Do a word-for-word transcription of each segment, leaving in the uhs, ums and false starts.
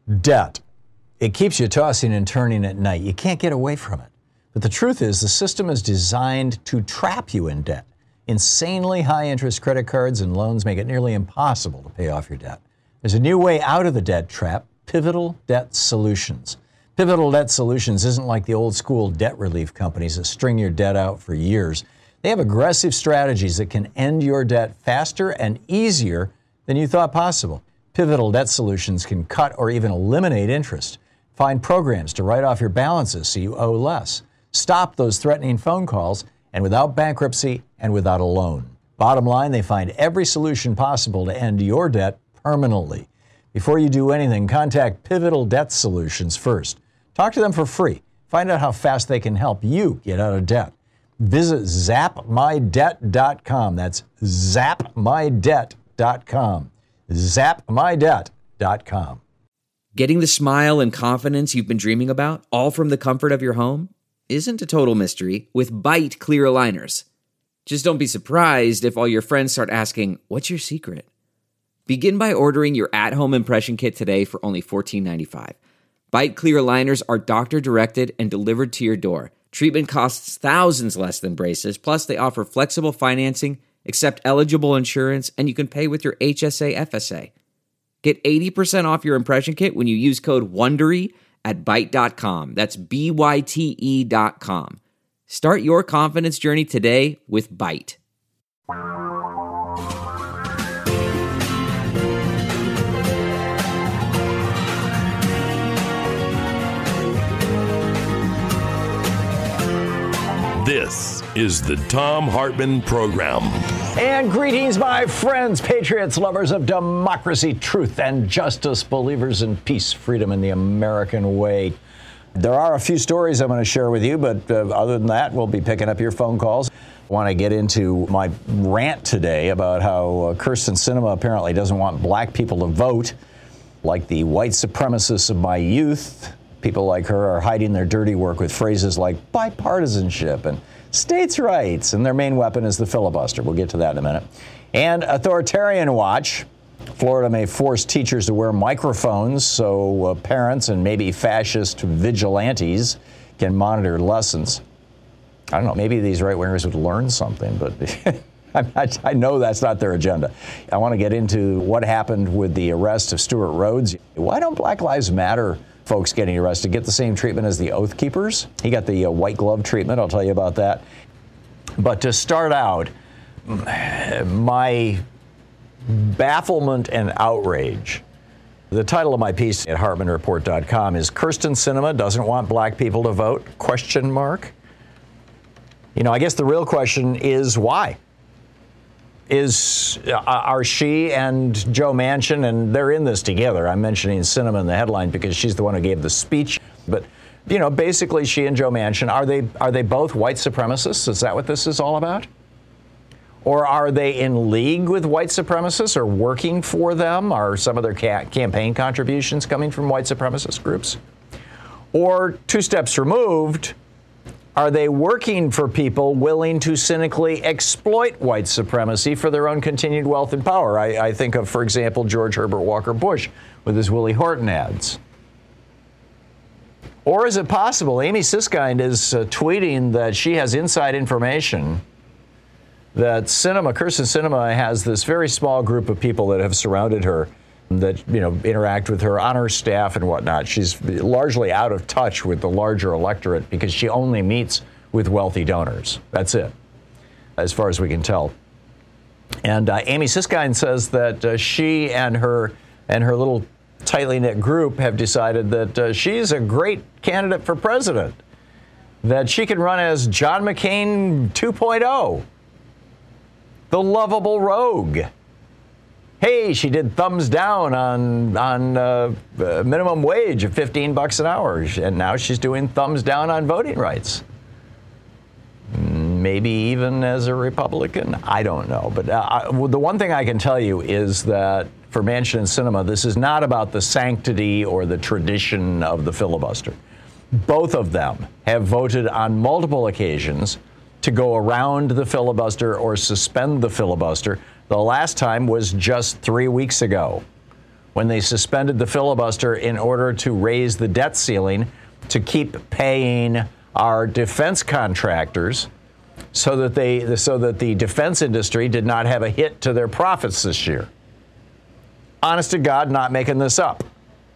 Debt. It keeps you tossing and turning at night. You can't get away from it. But the truth is, the system is designed to trap you in debt. Insanely high interest credit cards and loans make it nearly impossible to pay off your debt. There's a new way out of the debt trap, Pivotal Debt Solutions. Pivotal Debt Solutions isn't like the old school debt relief companies that string your debt out for years. They have aggressive strategies that can end your debt faster and easier than you thought possible. Pivotal Debt Solutions can cut or even eliminate interest. Find programs to write off your balances so you owe less. Stop those threatening phone calls, and without bankruptcy and without a loan. Bottom line, they find every solution possible to end your debt permanently. Before you do anything, contact Pivotal Debt Solutions first. Talk to them for free. Find out how fast they can help you get out of debt. Visit zap my debt dot com. That's zap my debt dot com. zap my debt dot com. Getting the smile and confidence you've been dreaming about, all from the comfort of your home, isn't a total mystery with Byte clear aligners. Just don't be surprised if all your friends start asking, "What's your secret?" Begin by ordering your at-home impression kit today for only fourteen ninety-five. Byte clear aligners are doctor-directed and delivered to your door. Treatment costs thousands less than braces, plus they offer flexible financing, accept eligible insurance, and you can pay with your H S A F S A. Get eighty percent off your impression kit when you use code WONDERY at byte dot com. That's B Y T E dot com. Start your confidence journey today with Byte. This is the Thom Hartmann Program. And greetings, my friends, patriots, lovers of democracy, truth, and justice, believers in peace, freedom, and the American way. There are a few stories I'm going to share with you, but uh, other than that, we'll be picking up your phone calls. I want to get into my rant today about how uh, Kyrsten Sinema apparently doesn't want black people to vote, like the white supremacists of my youth. People like her are hiding their dirty work with phrases like bipartisanship and states' rights, and their main weapon is the filibuster. We'll get to that in a minute. And Authoritarian Watch. Florida may force teachers to wear microphones so uh, parents and maybe fascist vigilantes can monitor lessons. I don't know, maybe these right-wingers would learn something, but I, I know that's not their agenda. I want to get into what happened with the arrest of Stuart Rhodes. Why don't Black Lives Matter folks getting arrested get the same treatment as the Oath Keepers? He got the uh, white glove treatment. I'll tell you about that. But to start out, my bafflement and outrage. The title of my piece at Hartmann Report dot com is Kyrsten Sinema Doesn't Want Black People to Vote? Question mark. You know, I guess the real question is why? Is uh, are she and Joe Manchin, and they're in this together. I'm mentioning Sinema in the headline because she's the one who gave the speech. But, you know, basically she and Joe Manchin, are they are they both white supremacists? Is that what this is all about? Or are they in league with white supremacists or working for them? Are some of their ca- campaign contributions coming from white supremacist groups? Or two steps removed, are they working for people willing to cynically exploit white supremacy for their own continued wealth and power? I, I think of, for example, George Herbert Walker Bush with his Willie Horton ads. Or is it possible Amy Siskind is uh, tweeting that she has inside information that Sinema, Kyrsten Sinema, has this very small group of people that have surrounded her that, you know, interact with her on her staff and whatnot. She's largely out of touch with the larger electorate because she only meets with wealthy donors. That's it, as far as we can tell. And uh, Amy Siskind says that uh, she and her and her little tightly knit group have decided that uh, she's a great candidate for president, that she can run as John McCain two point oh. The lovable rogue. Hey, she did thumbs down on on uh, uh, minimum wage of fifteen bucks an hour, and now she's doing thumbs down on voting rights. Maybe even as a Republican, I don't know. But uh, I, well, the one thing I can tell you is that for Manchin and Sinema, this is not about the sanctity or the tradition of the filibuster. Both of them have voted on multiple occasions to go around the filibuster or suspend the filibuster. The last time was just three weeks ago when they suspended the filibuster in order to raise the debt ceiling to keep paying our defense contractors so that they so that the defense industry did not have a hit to their profits this year. Honest to God, not making this up.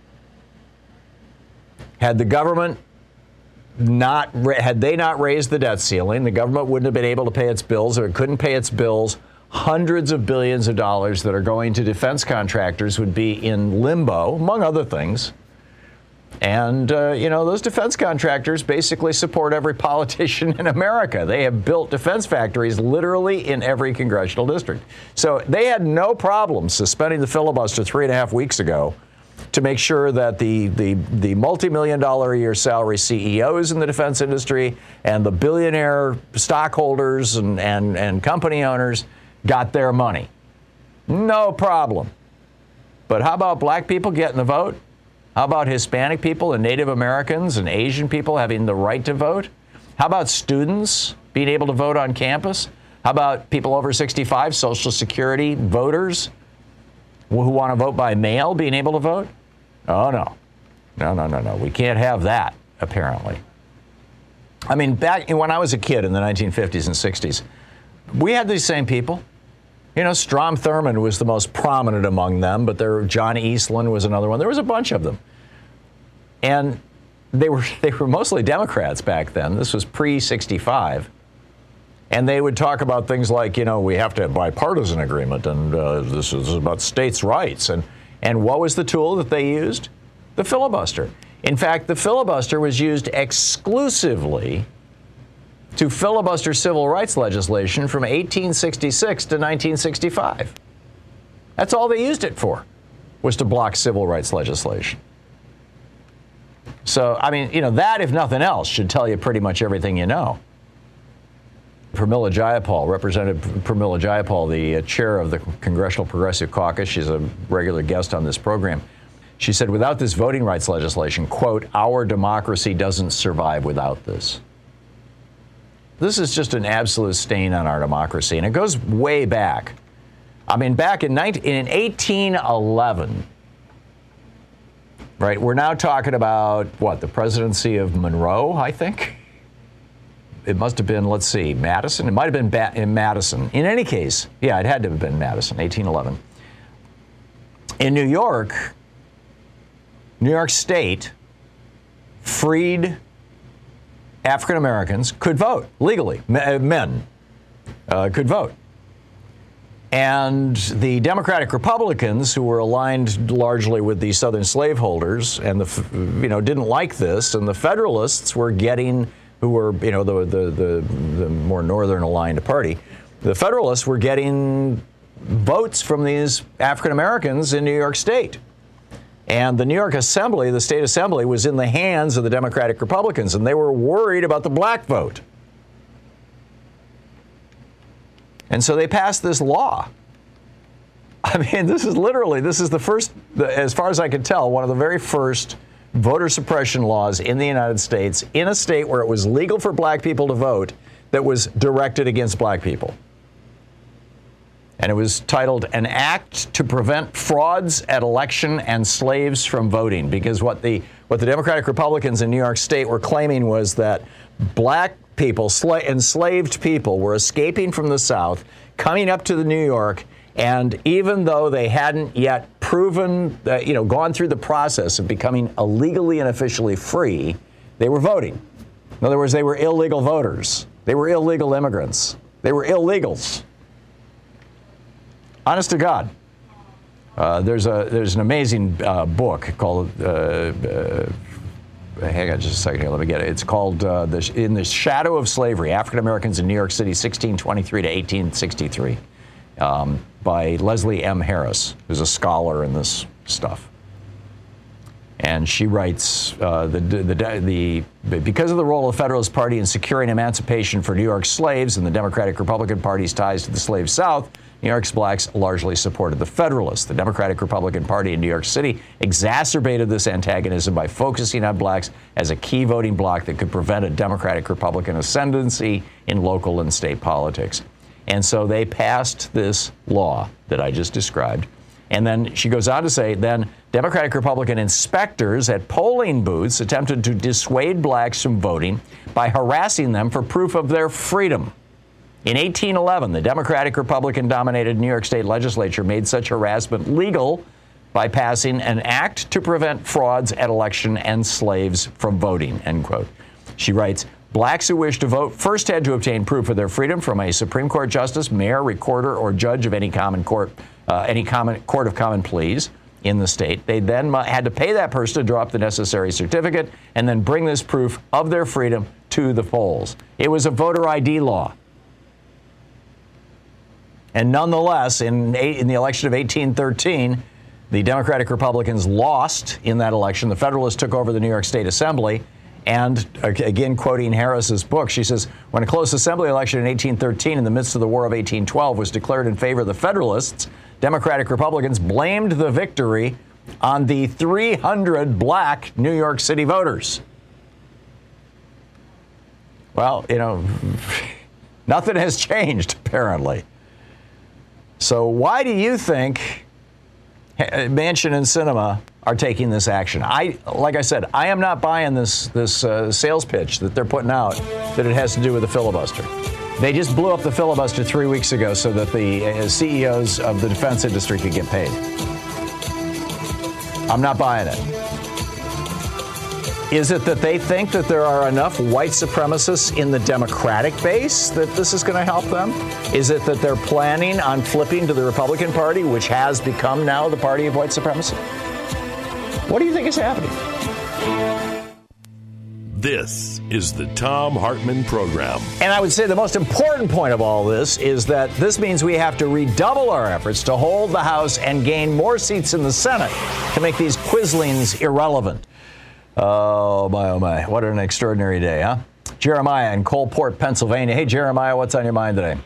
Had the government not had they not raised the debt ceiling, the government wouldn't have been able to pay its bills. If it couldn't pay its bills, hundreds of billions of dollars that are going to defense contractors would be in limbo, among other things. And, uh, you know, those defense contractors basically support every politician in America. They have built defense factories literally in every congressional district. So they had no problem suspending the filibuster three and a half weeks ago to make sure that the, the, the multi-million dollar a year salary C E Os in the defense industry and the billionaire stockholders and, and, and company owners got their money. No problem. But how about black people getting the vote? How about Hispanic people and Native Americans and Asian people having the right to vote? How about students being able to vote on campus? How about people over sixty-five, Social Security voters who want to vote by mail being able to vote? Oh, no. No, no, no, no. We can't have that, apparently. I mean, back when I was a kid in the nineteen fifties and sixties, we had these same people. You know, Strom Thurmond was the most prominent among them, but there, John Eastland was another one. There was a bunch of them. And they were they were mostly Democrats back then. This was pre sixty-five. And they would talk about things like, you know, we have to have bipartisan agreement, and uh, this is about states' rights. And, and what was the tool that they used? The filibuster. In fact, the filibuster was used exclusively to filibuster civil rights legislation from eighteen sixty-six to nineteen sixty-five. That's all they used it for, was to block civil rights legislation. So, I mean, you know, that, if nothing else, should tell you pretty much everything you know. Pramila Jayapal, Representative Pramila Jayapal, the uh, chair of the Congressional Progressive Caucus, she's a regular guest on this program. She said, without this voting rights legislation, quote, our democracy doesn't survive without this. This is just an absolute stain on our democracy, and it goes way back. I mean, back in, nineteen, in eighteen eleven, right, we're now talking about, what, the presidency of Monroe, I think? It must have been, let's see, Madison? It might have been ba- in Madison. In any case, yeah, it had to have been Madison, eighteen eleven. In New York, New York State freed African Americans could vote legally. Men uh, could vote. And the Democratic Republicans, who were aligned largely with the Southern slaveholders, and the you know didn't like this, and the Federalists were getting, who were you know the the the, the more northern aligned party, the Federalists were getting votes from these African Americans in New York State. And the New York Assembly, the state assembly, was in the hands of the Democratic Republicans, and they were worried about the black vote. And so they passed this law. I mean, this is literally, this is the first, as far as I can tell, one of the very first voter suppression laws in the United States, in a state where it was legal for black people to vote, that was directed against black people. And it was titled An Act to Prevent Frauds at Election and Slaves from Voting, because what the what the Democratic Republicans in New York State were claiming was that black people, sla- enslaved people, were escaping from the South, coming up to the New York, and even though they hadn't yet proven, uh, you know, gone through the process of becoming illegally and officially free, they were voting. In other words, they were illegal voters. They were illegal immigrants. They were illegals. Honest to God, uh, there's a there's an amazing uh, book called. Uh, uh, hang on just a second here. Let me get it. It's called uh, the, "In the Shadow of Slavery: African Americans in New York City, sixteen twenty-three to eighteen sixty-three," um, by Leslie M. Harris, who's a scholar in this stuff. And she writes, uh, the, the, the, the, because of the role of the Federalist Party in securing emancipation for New York slaves and the Democratic Republican Party's ties to the slave South, New York's blacks largely supported the Federalists. The Democratic Republican Party in New York City exacerbated this antagonism by focusing on blacks as a key voting bloc that could prevent a Democratic Republican ascendancy in local and state politics. And so they passed this law that I just described, And then she goes on to say, then Democratic Republican inspectors at polling booths attempted to dissuade blacks from voting by harassing them for proof of their freedom. In eighteen eleven, the Democratic Republican-dominated New York State legislature made such harassment legal by passing an act to prevent frauds at election and slaves from voting, end quote. She writes, blacks who wish to vote first had to obtain proof of their freedom from a Supreme Court justice, mayor, recorder, or judge of any common court, uh, any common court of common pleas in the state. They then had to pay that person to draw up the necessary certificate and then bring this proof of their freedom to the polls. It was a voter I D law. And nonetheless, in, in the election of eighteen thirteen, the Democratic Republicans lost in that election. The Federalists took over the New York State Assembly. And again, quoting Harris's book, she says, when a close assembly election in eighteen thirteen in the midst of the War of eighteen twelve was declared in favor of the Federalists, Democratic Republicans blamed the victory on the three hundred black New York City voters. Well, you know, nothing has changed, apparently. So why do you think Manchin and Sinema are taking this action? I, like I said, I am not buying this this uh, sales pitch that they're putting out that it has to do with the filibuster. They just blew up the filibuster three weeks ago so that the uh, C E Os of the defense industry could get paid. I'm not buying it. Is it that they think that there are enough white supremacists in the Democratic base that this is going to help them? Is it that they're planning on flipping to the Republican Party, which has become now the party of white supremacy? What do you think is happening? This is the Thom Hartmann Program. And I would say the most important point of all this is that this means we have to redouble our efforts to hold the House and gain more seats in the Senate to make these quislings irrelevant. Oh, my, oh, my. What an extraordinary day, huh? Jeremiah in Coalport, Pennsylvania. Hey, Jeremiah, what's on your mind today?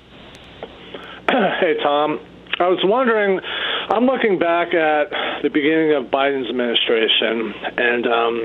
Hey, Tom. I was wondering, I'm looking back at the beginning of Biden's administration, and um,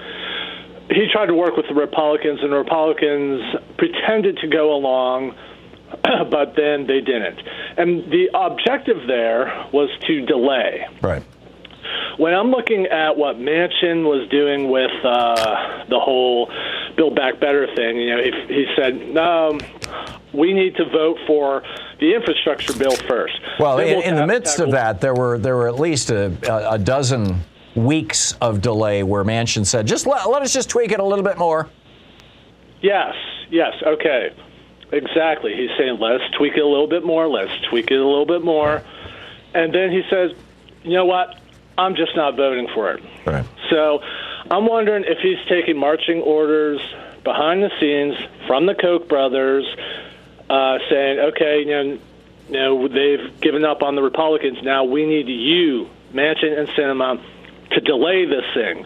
he tried to work with the Republicans, and the Republicans pretended to go along, but then they didn't. And the objective there was to delay. Right. When I'm looking at what Manchin was doing with uh, the whole Build Back Better thing, you know, he, he said, no, we need to vote for the infrastructure bill first. Well, in, in the midst of that, there were there were at least a, a dozen weeks of delay where Manchin said, just let, let us just tweak it a little bit more. Yes, yes, okay. Exactly. He's saying, let's tweak it a little bit more, let's tweak it a little bit more. And then he says, you know what? I'm just not voting for it. Right. So I'm wondering if he's taking marching orders behind the scenes from the Koch brothers, uh, saying, okay, you know, you know, they've given up on the Republicans. Now we need you, Manchin and Sinema, to delay this thing,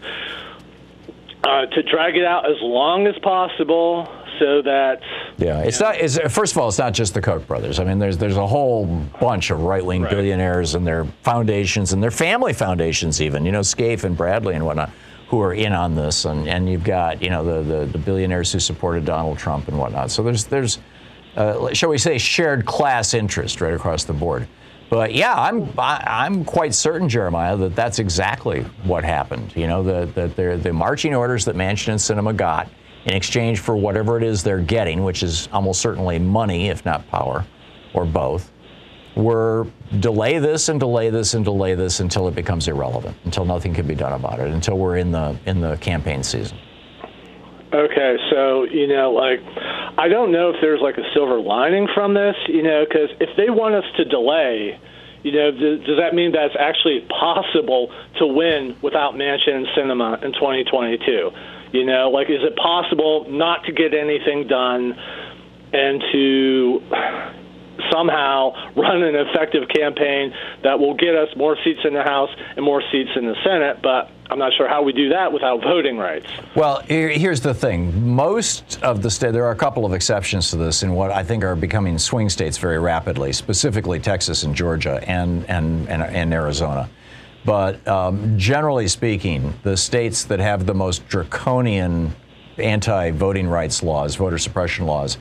uh, to drag it out as long as possible so that... Yeah, it's not. It's, first of all, it's not just the Koch brothers. I mean, there's there's a whole bunch of right-wing right. billionaires and their foundations and their family foundations even, you know, Scaife and Bradley and whatnot, who are in on this. And, and you've got, you know, the, the, the billionaires who supported Donald Trump and whatnot. So there's, there's uh, shall we say, shared class interest right across the board. But, yeah, I'm I, I'm quite certain, Jeremiah, that that's exactly what happened. You know, the, the, the marching orders that Manchin and Sinema got in exchange for whatever it is they're getting, which is almost certainly money, if not power, or both, were delay this and delay this and delay this until it becomes irrelevant, until nothing can be done about it, until we're in the in the campaign season. Okay, so, you know, like, I don't know if there's like a silver lining from this, you know, because if they want us to delay, you know, does, does that mean that's actually possible to win without Manchin and Sinema in twenty twenty-two? You know, like, is it possible not to get anything done and to somehow run an effective campaign that will get us more seats in the House and more seats in the Senate? But I'm not sure how we do that without voting rights. Well, here's the thing. Most of the states, there are a couple of exceptions to this in what I think are becoming swing states very rapidly, specifically Texas and Georgia and, and, and, and Arizona. But um, generally speaking, the states that have the most draconian anti-voting rights laws, voter suppression laws,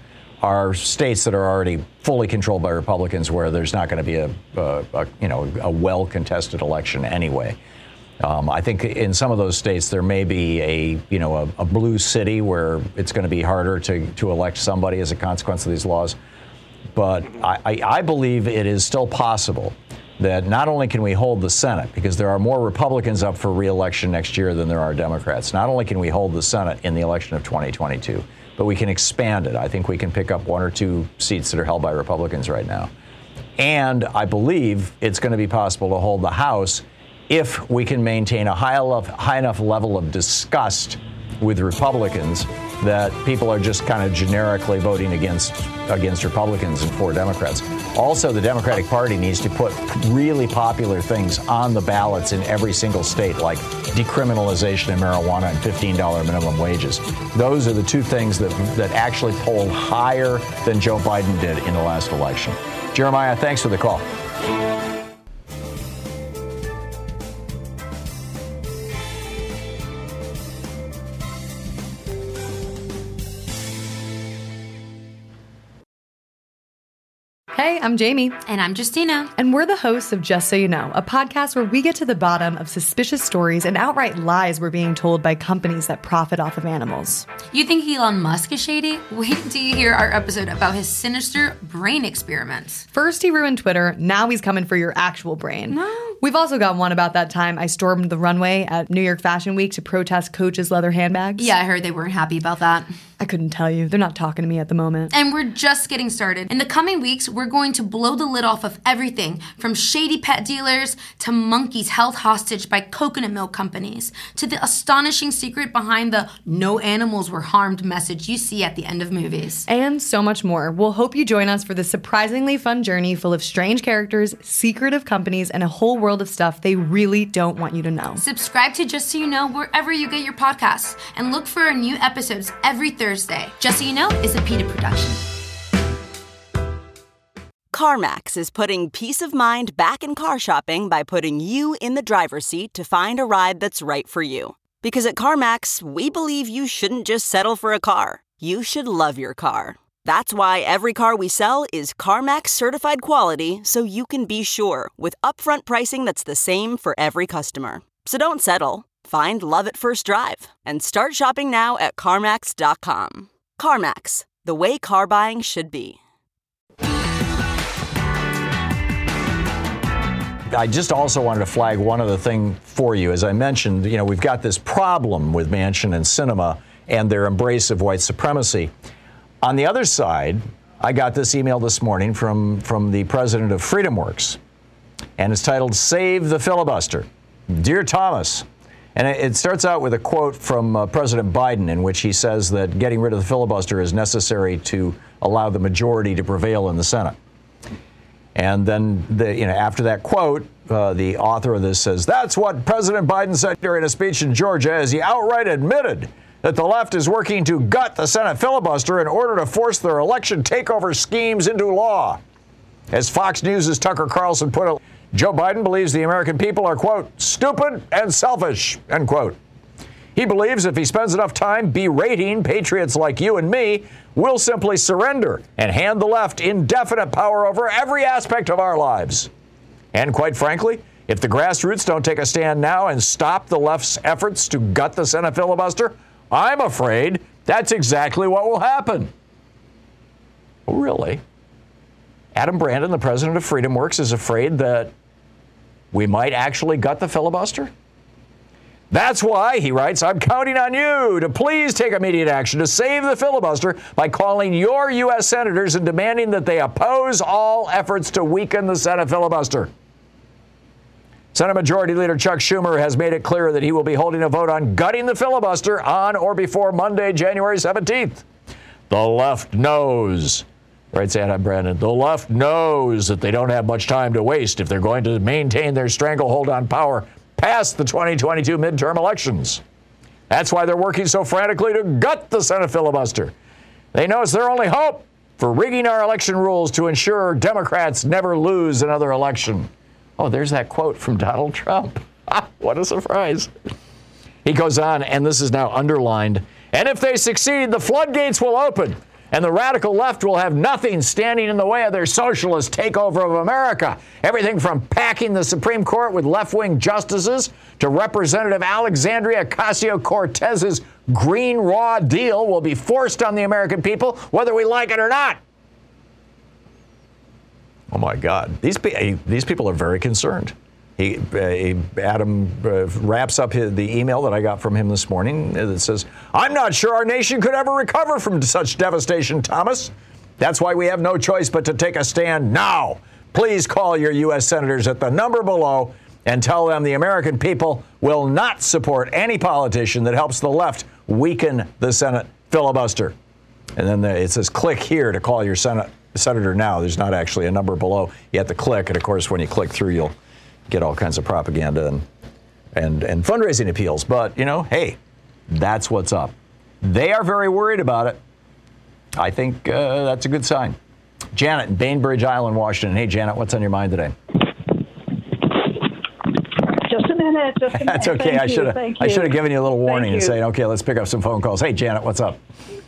are states that are already fully controlled by Republicans, where there's not going to be a, a, a you know a well-contested election anyway. Um, I think in some of those states there may be a you know a, a blue city where it's going to be harder to to elect somebody as a consequence of these laws. But I, I, I believe it is still possible that not only can we hold the Senate, because there are more Republicans up for re-election next year than there are Democrats. Not only can we hold the Senate in the election of twenty twenty-two, but we can expand it. I think we can pick up one or two seats that are held by Republicans right now. And I believe it's going to be possible to hold the House if we can maintain a high enough, high enough level of disgust with Republicans that people are just kind of generically voting against against Republicans and for Democrats. Also, the Democratic Party needs to put really popular things on the ballots in every single state, like decriminalization of marijuana and fifteen dollars minimum wages. Those are the two things that, that actually polled higher than Joe Biden did in the last election. Jeremiah, thanks for the call. Hey, I'm Jamie. And I'm Justina. And we're the hosts of Just So You Know, a podcast where we get to the bottom of suspicious stories and outright lies we're being told by companies that profit off of animals. You think Elon Musk is shady? Wait until you hear our episode about his sinister brain experiments. First he ruined Twitter, now he's coming for your actual brain. No. We've also got one about that time I stormed the runway at New York Fashion Week to protest Coach's leather handbags. Yeah, I heard they weren't happy about that. I couldn't tell you. They're not talking to me at the moment. And we're just getting started. In the coming weeks, we're going to blow the lid off of everything from shady pet dealers to monkeys held hostage by coconut milk companies to the astonishing secret behind the no animals were harmed message you see at the end of movies. And so much more. We'll hope you join us for this surprisingly fun journey full of strange characters, secretive companies, and a whole world of stuff they really don't want you to know. Subscribe to Just So You Know wherever you get your podcasts and look for our new episodes every Thursday. Just So You Know is a PETA production. CarMax is putting peace of mind back in car shopping by putting you in the driver's seat to find a ride that's right for you. Because at CarMax, we believe you shouldn't just settle for a car. You should love your car. That's why every car we sell is CarMax certified quality, so you can be sure with upfront pricing that's the same for every customer. So don't settle. Find love at first drive and start shopping now at CarMax dot com. CarMax, the way car buying should be. I just also wanted to flag one other thing for you. As I mentioned, you know, we've got this problem with Manchin and Sinema and their embrace of white supremacy. On the other side, I got this email this morning from, from the president of FreedomWorks, and it's titled, Save the Filibuster. Dear Thomas, and it starts out with a quote from uh, President Biden in which he says that getting rid of the filibuster is necessary to allow the majority to prevail in the Senate. And then, the, you know, after that quote, uh, the author of this says, that's what President Biden said during a speech in Georgia as he outright admitted that the left is working to gut the Senate filibuster in order to force their election takeover schemes into law. As Fox News' Tucker Carlson put it, Joe Biden believes the American people are, quote, stupid and selfish, end quote. He believes if he spends enough time berating patriots like you and me, we'll simply surrender and hand the left indefinite power over every aspect of our lives. And quite frankly, if the grassroots don't take a stand now and stop the left's efforts to gut the Senate filibuster, I'm afraid that's exactly what will happen. Oh, really? Adam Brandon, the president of FreedomWorks, is afraid that we might actually gut the filibuster? That's why, he writes, I'm counting on you to please take immediate action to save the filibuster by calling your U S senators and demanding that they oppose all efforts to weaken the Senate filibuster. Senate Majority Leader Chuck Schumer has made it clear that he will be holding a vote on gutting the filibuster on or before Monday, January seventeenth. The left knows, writes Adam Brandon, the left knows that they don't have much time to waste if they're going to maintain their stranglehold on power past the twenty twenty-two midterm elections. That's why they're working so frantically to gut the Senate filibuster. They know it's their only hope for rigging our election rules to ensure Democrats never lose another election. Oh, there's that quote from Donald Trump. What a surprise. He goes on, and this is now underlined, and if they succeed, the floodgates will open, And the radical left will have nothing standing in the way of their socialist takeover of America. Everything from packing the Supreme Court with left-wing justices to Representative Alexandria Ocasio-Cortez's Green Raw Deal will be forced on the American people, whether we like it or not. Oh, my God. These, these people are very concerned. He, uh, Adam uh, wraps up his, the email that I got from him this morning that says, I'm not sure our nation could ever recover from such devastation, Thomas. That's why we have no choice but to take a stand now. Please call your U S senators at the number below and tell them the American people will not support any politician that helps the left weaken the Senate filibuster. And then the, it says click here to call your Senate, senator now. There's not actually a number below. You have to click. And, of course, when you click through, you'll get all kinds of propaganda and, and and fundraising appeals. But, you know, hey, that's what's up. They are very worried about it. I think uh, that's a good sign. Janet in Bainbridge Island, Washington. Hey, Janet, what's on your mind today? Just a minute. Just a minute. That's okay. Thank I should have I should have given you a little warning and saying, okay, let's pick up some phone calls. Hey, Janet, what's up?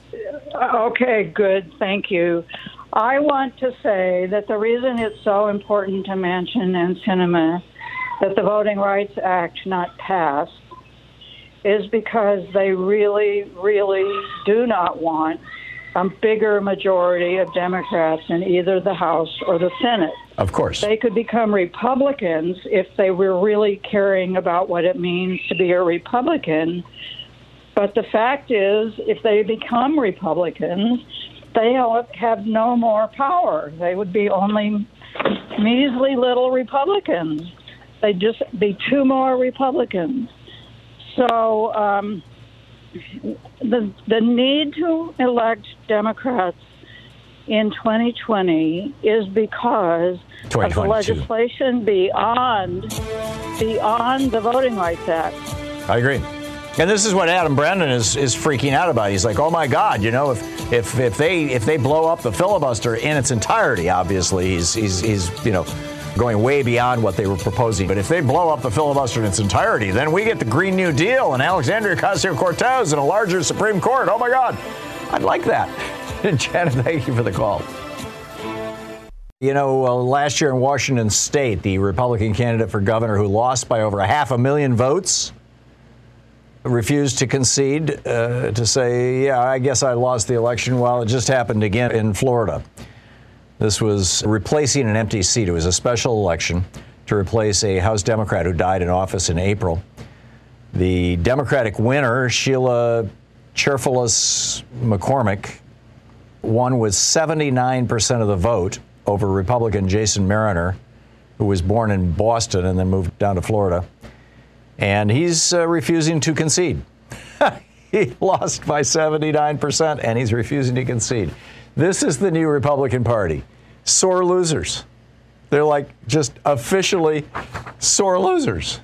Okay, good. Thank you. I want to say that the reason it's so important to Manchin and Sinema that the Voting Rights Act not pass is because they really, really do not want a bigger majority of Democrats in either the House or the Senate. Of course. They could become Republicans if they were really caring about what it means to be a Republican. But the fact is, if they become Republicans, they have no more power. They would be only measly little Republicans. They'd just be two more Republicans. So um, the the need to elect Democrats in twenty twenty is because of the legislation beyond beyond the Voting Rights Act. I agree. And this is what Adam Brennan is, is freaking out about. He's like, oh, my God, you know, if if if they if they blow up the filibuster in its entirety, obviously, he's, he's, he's you know, going way beyond what they were proposing. But if they blow up the filibuster in its entirety, then we get the Green New Deal and Alexandria Ocasio-Cortez and a larger Supreme Court. Oh, my God. I'd like that. And Janet, thank you for the call. You know, uh, last year in Washington State, the Republican candidate for governor who lost by over a half a million votes refused to concede, uh, to say, yeah, I guess I lost the election. Well, it just happened again in Florida. This was replacing an empty seat. It was a special election to replace a House Democrat who died in office in April. The Democratic winner, Sheila Cheerfulis McCormick, won with seventy-nine percent of the vote over Republican Jason Mariner, who was born in Boston and then moved down to Florida. And he's uh, refusing to concede. He lost by seventy-nine percent, and he's refusing to concede. This is the new Republican Party. Sore losers. They're like just officially sore losers.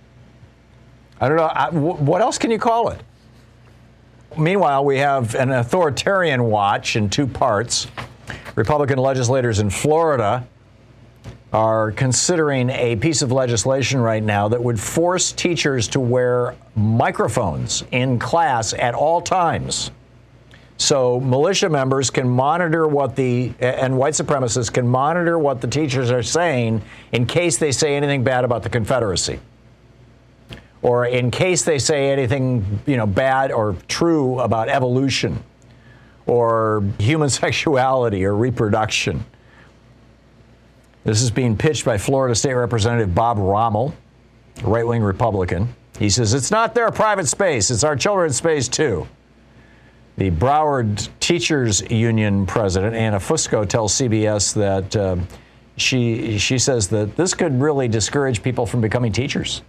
I don't know. I, w- what else can you call it? Meanwhile, we have an authoritarian watch in two parts. Republican legislators in Florida are considering a piece of legislation right now that would force teachers to wear microphones in class at all times. So militia members can monitor what the, and white supremacists can monitor what the teachers are saying in case they say anything bad about the Confederacy. Or in case they say anything, you know, bad or true about evolution or human sexuality or reproduction. This is being pitched by Florida State Representative Bob Rommel, a right-wing Republican. He says, it's not their private space, it's our children's space, too. The Broward Teachers Union president, Anna Fusco, tells C B S that uh, she she says that this could really discourage people from becoming teachers.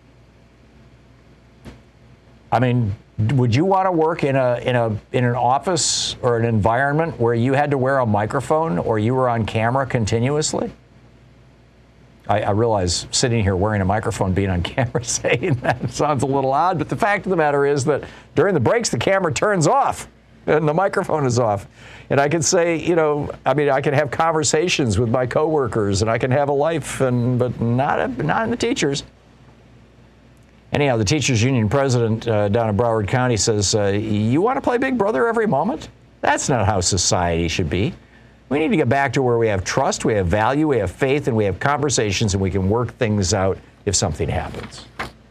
I mean, would you want to work in a in a in an office or an environment where you had to wear a microphone or you were on camera continuously? I, I realize sitting here wearing a microphone, being on camera, saying that sounds a little odd, but the fact of the matter is that during the breaks, the camera turns off and the microphone is off. And I can say, you know, I mean, I can have conversations with my coworkers and I can have a life, and but not not in the teachers. Anyhow, the teachers union president uh, down in Broward County says, uh, you want to play Big Brother every moment? That's not how society should be. We need to get back to where we have trust, we have value, we have faith, and we have conversations, and we can work things out if something happens.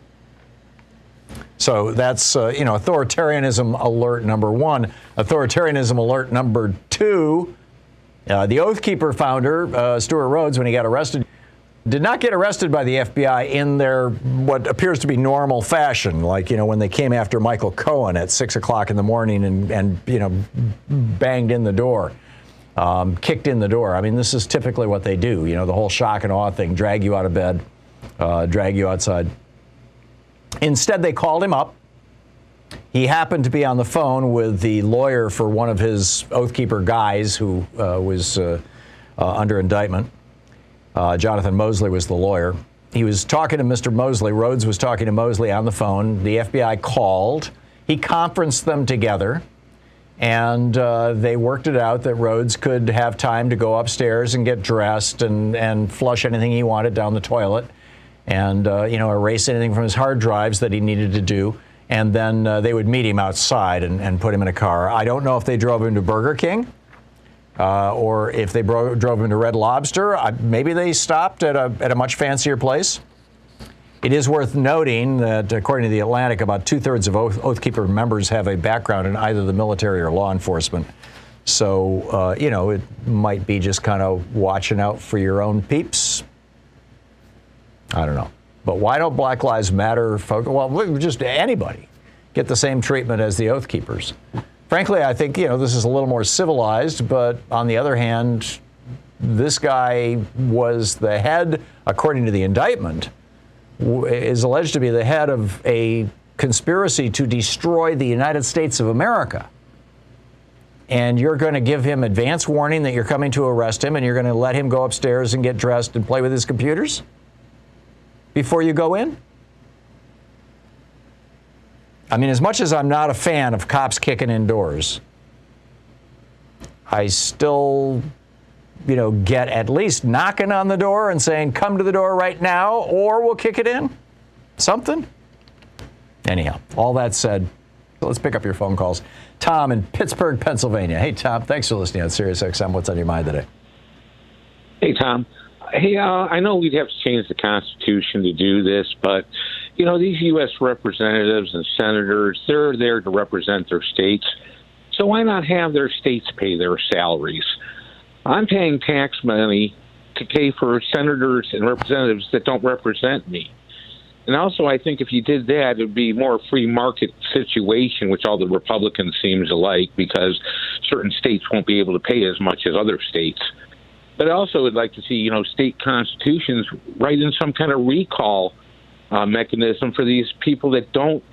So that's, uh, you know, authoritarianism alert number one. Authoritarianism alert number two, uh, the Oath Keeper founder, uh, Stewart Rhodes, when he got arrested, did not get arrested by the F B I in their what appears to be normal fashion, like, you know, when they came after Michael Cohen at six o'clock in the morning and, and you know, banged in the door, um, kicked in the door. I mean, this is typically what they do, you know, the whole shock and awe thing, drag you out of bed, uh, drag you outside. Instead, they called him up. He happened to be on the phone with the lawyer for one of his Oath Keeper guys who uh, was uh, uh, under indictment. Uh, Jonathan Mosley was the lawyer. He was talking to Mister Mosley. Rhodes was talking to Mosley on the phone. The F B I called. He conferenced them together, and uh, they worked it out that Rhodes could have time to go upstairs and get dressed and, and flush anything he wanted down the toilet, and uh, you know, erase anything from his hard drives that he needed to do. And then uh, they would meet him outside and, and put him in a car. I don't know if they drove him to Burger King. Uh, or if they bro- drove him to Red Lobster, uh, maybe they stopped at a, at a much fancier place. It is worth noting that, according to The Atlantic, about two-thirds of Oath, Oath Keeper members have a background in either the military or law enforcement. So, uh, you know, it might be just kind of watching out for your own peeps. I don't know. But why don't Black Lives Matter folks, well, just anybody, get the same treatment as the Oath Keepers? Frankly, I think, you know, this is a little more civilized, but on the other hand, this guy was the head, according to the indictment, is alleged to be the head of a conspiracy to destroy the United States of America. And you're going to give him advance warning that you're coming to arrest him, and you're going to let him go upstairs and get dressed and play with his computers before you go in? I mean, as much as I'm not a fan of cops kicking indoors, I still, you know, get at least knocking on the door and saying, come to the door right now, or we'll kick it in. Something. Anyhow, all that said, let's pick up your phone calls. Tom in Pittsburgh, Pennsylvania. Hey, Tom, thanks for listening on Sirius X M. What's on your mind today? Hey, Tom. Hey, uh, I know we'd have to change the Constitution to do this, but, you know, these U S representatives and senators, they're there to represent their states. So why not have their states pay their salaries? I'm paying tax money to pay for senators and representatives that don't represent me. And also, I think if you did that, it would be more a free market situation, which all the Republicans seem to like, because certain states won't be able to pay as much as other states. But I also would like to see, you know, state constitutions write in some kind of recall uh, mechanism for these people that don't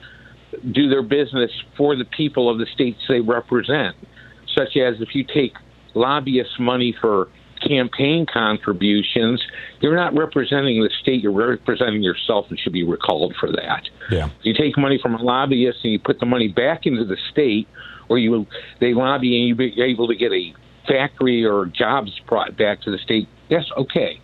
do their business for the people of the states they represent, such as if you take lobbyist money for campaign contributions, you're not representing the state, you're representing yourself and should be recalled for that. Yeah. You take money from a lobbyist and you put the money back into the state, or you they lobby and you're able to get a factory or jobs brought back to the state, yes, okay.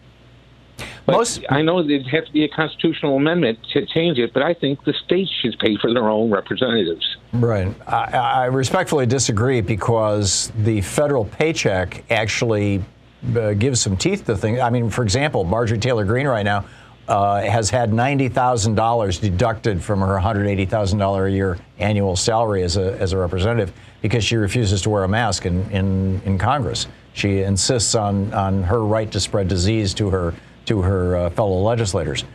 But Most, I know there'd have to be a constitutional amendment to change it, but I think the states should pay for their own representatives. Right. I, I respectfully disagree, because the federal paycheck actually uh, gives some teeth to things. I mean, for example, Marjorie Taylor Greene right now uh, has had ninety thousand dollars deducted from her one hundred eighty thousand dollars a year annual salary as a as a representative, because she refuses to wear a mask in, in, in Congress. She insists on, on her right to spread disease to her to her uh, fellow legislators.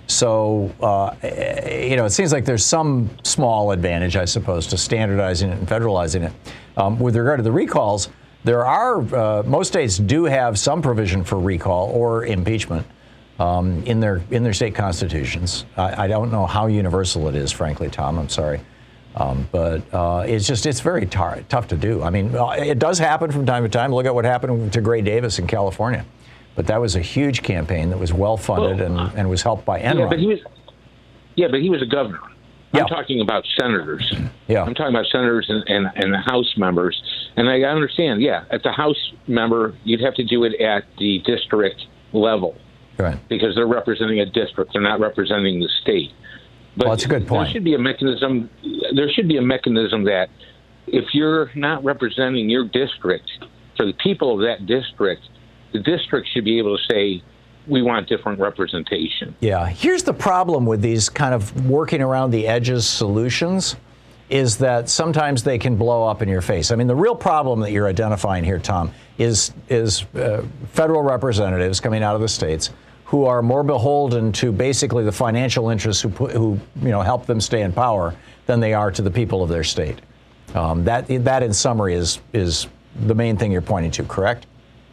So, uh, you know, it seems like there's some small advantage, I suppose, to standardizing it and federalizing it. Um, with regard to the recalls, there are, uh, most states do have some provision for recall or impeachment um, in their in their state constitutions. I, I don't know how universal it is, frankly, Tom. I'm sorry. Um, but uh, it's just, it's very tar- tough to do. I mean, it does happen from time to time. Look at what happened to Gray Davis in California. But that was a huge campaign that was well funded well, and, and was helped by Enron. Yeah, but he was, yeah, but he was a governor. I'm yeah. talking about senators. Yeah. I'm talking about senators and, and, and the House members. And I understand, yeah, at the House member, you'd have to do it at the district level. Right. Because they're representing a district. They're not representing the state. But well, that's a good point. There should be a mechanism. There should be a mechanism that if you're not representing your district for the people of that district, the district should be able to say, we want different representation. Yeah. Here's the problem with these kind of working around the edges solutions is that sometimes they can blow up in your face. I mean, the real problem that you're identifying here, Tom, is is uh, federal representatives coming out of the states who are more beholden to basically the financial interests who put, who you know help them stay in power than they are to the people of their state. Um, that that in summary is is the main thing you're pointing to, correct?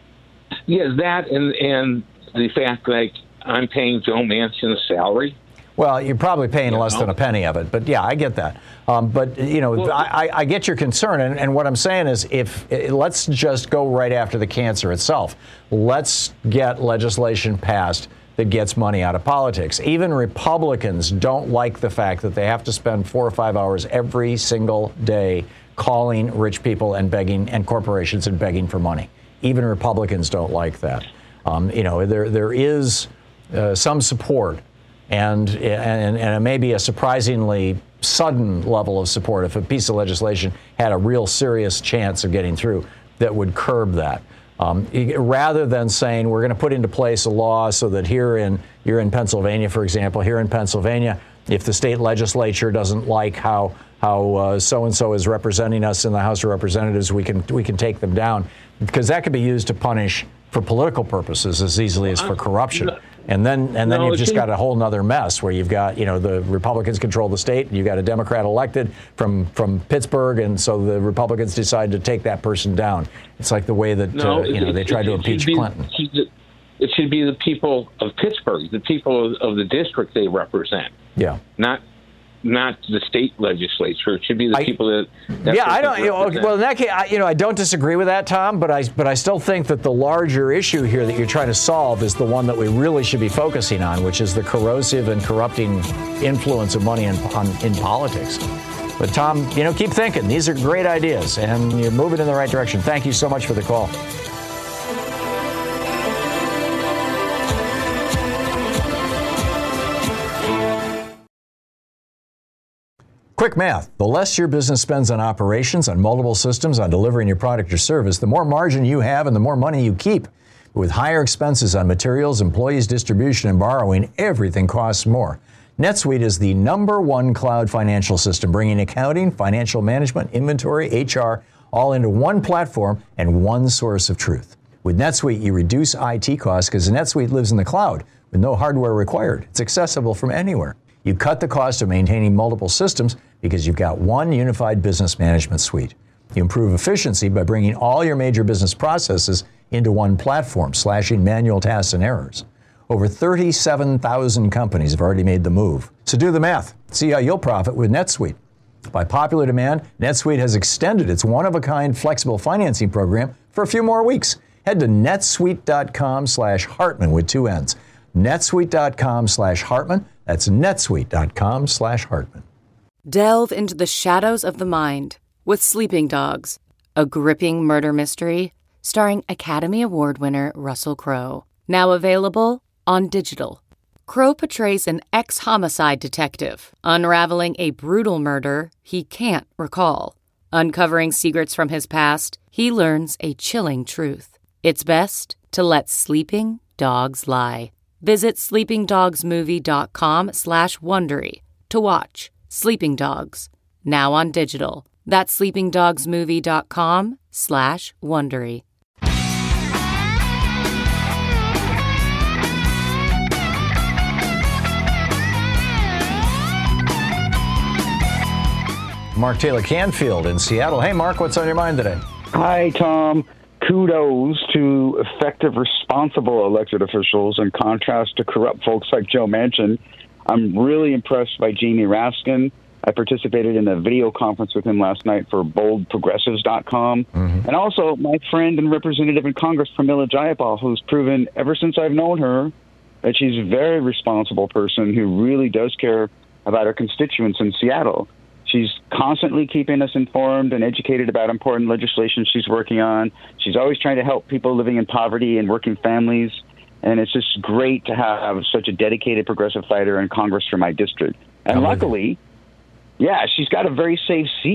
Yes, that and and the fact like I'm paying Joe Manchin's salary. Well, you're probably paying you less know? than a penny of it, but yeah, I get that. Um, but you know, well, I, I get your concern, and, and what I'm saying is, if let's just go right after the cancer itself. Let's get legislation passed that gets money out of politics. Even Republicans don't like the fact that they have to spend four or five hours every single day calling rich people and begging, and corporations and begging for money. Even Republicans don't like that. Um, you know, there there is uh, some support. And, and and it may be a surprisingly sudden level of support if a piece of legislation had a real serious chance of getting through that would curb that. Um, rather than saying we're going to put into place a law so that here in you're in Pennsylvania, for example, here in Pennsylvania, if the state legislature doesn't like how how uh, so and so is representing us in the House of Representatives, we can we can take them down, because that could be used to punish for political purposes as easily as for corruption. And then and then no, you've just can, got a whole nother mess where you've got, you know, the Republicans control the state, and you've got a Democrat elected from, from Pittsburgh, and so the Republicans decide to take that person down. It's like the way that, no, uh, you know, it, they tried it, to impeach be, Clinton. It should be the people of Pittsburgh, the people of, of the district they represent. Yeah. Not not the state legislature. It should be the I, people that. that yeah, I don't. You know, represent. well, in that case, I, you know, I don't disagree with that, Tom. But I, but I still think that the larger issue here that you're trying to solve is the one that we really should be focusing on, which is the corrosive and corrupting influence of money in on, in politics. But Tom, you know, keep thinking. These are great ideas, and you're moving in the right direction. Thank you so much for the call. Quick math. The less your business spends on operations, on multiple systems, on delivering your product or service, the more margin you have and the more money you keep. With higher expenses on materials, employees, distribution, and borrowing, everything costs more. NetSuite is the number one cloud financial system, bringing accounting, financial management, inventory, H R, all into one platform and one source of truth. With NetSuite, you reduce I T costs because NetSuite lives in the cloud with no hardware required. It's accessible from anywhere. You cut the cost of maintaining multiple systems because you've got one unified business management suite. You improve efficiency by bringing all your major business processes into one platform, slashing manual tasks and errors. Over thirty-seven thousand companies have already made the move. So do the math. See how you'll profit with NetSuite. By popular demand, NetSuite has extended its one-of-a-kind flexible financing program for a few more weeks. Head to netsuite.com slash Hartman with two N's. netsuite.com slash Hartman. That's netsuite.com slash Hartman. Delve into the shadows of the mind with Sleeping Dogs, a gripping murder mystery starring Academy Award winner Russell Crowe. Now available on digital. Crowe portrays an ex-homicide detective unraveling a brutal murder he can't recall. Uncovering secrets from his past, he learns a chilling truth. It's best to let sleeping dogs lie. Visit sleepingdogsmovie.com slash Wondery to watch Sleeping Dogs, now on digital. That's sleepingdogsmovie.com slash Wondery. Mark Taylor Canfield in Seattle. Hey, Mark, what's on your mind today? Hi, Tom. Kudos to effective, responsible elected officials in contrast to corrupt folks like Joe Manchin. I'm really impressed by Jamie Raskin. I participated in a video conference with him last night for bold progressives dot com. Mm-hmm. And also my friend and representative in Congress, Pramila Jayapal, who's proven ever since I've known her that she's a very responsible person who really does care about her constituents in Seattle. She's constantly keeping us informed and educated about important legislation she's working on. She's always trying to help people living in poverty and working families. And it's just great to have such a dedicated progressive fighter in Congress for my district. And luckily, yeah, she's got a very safe seat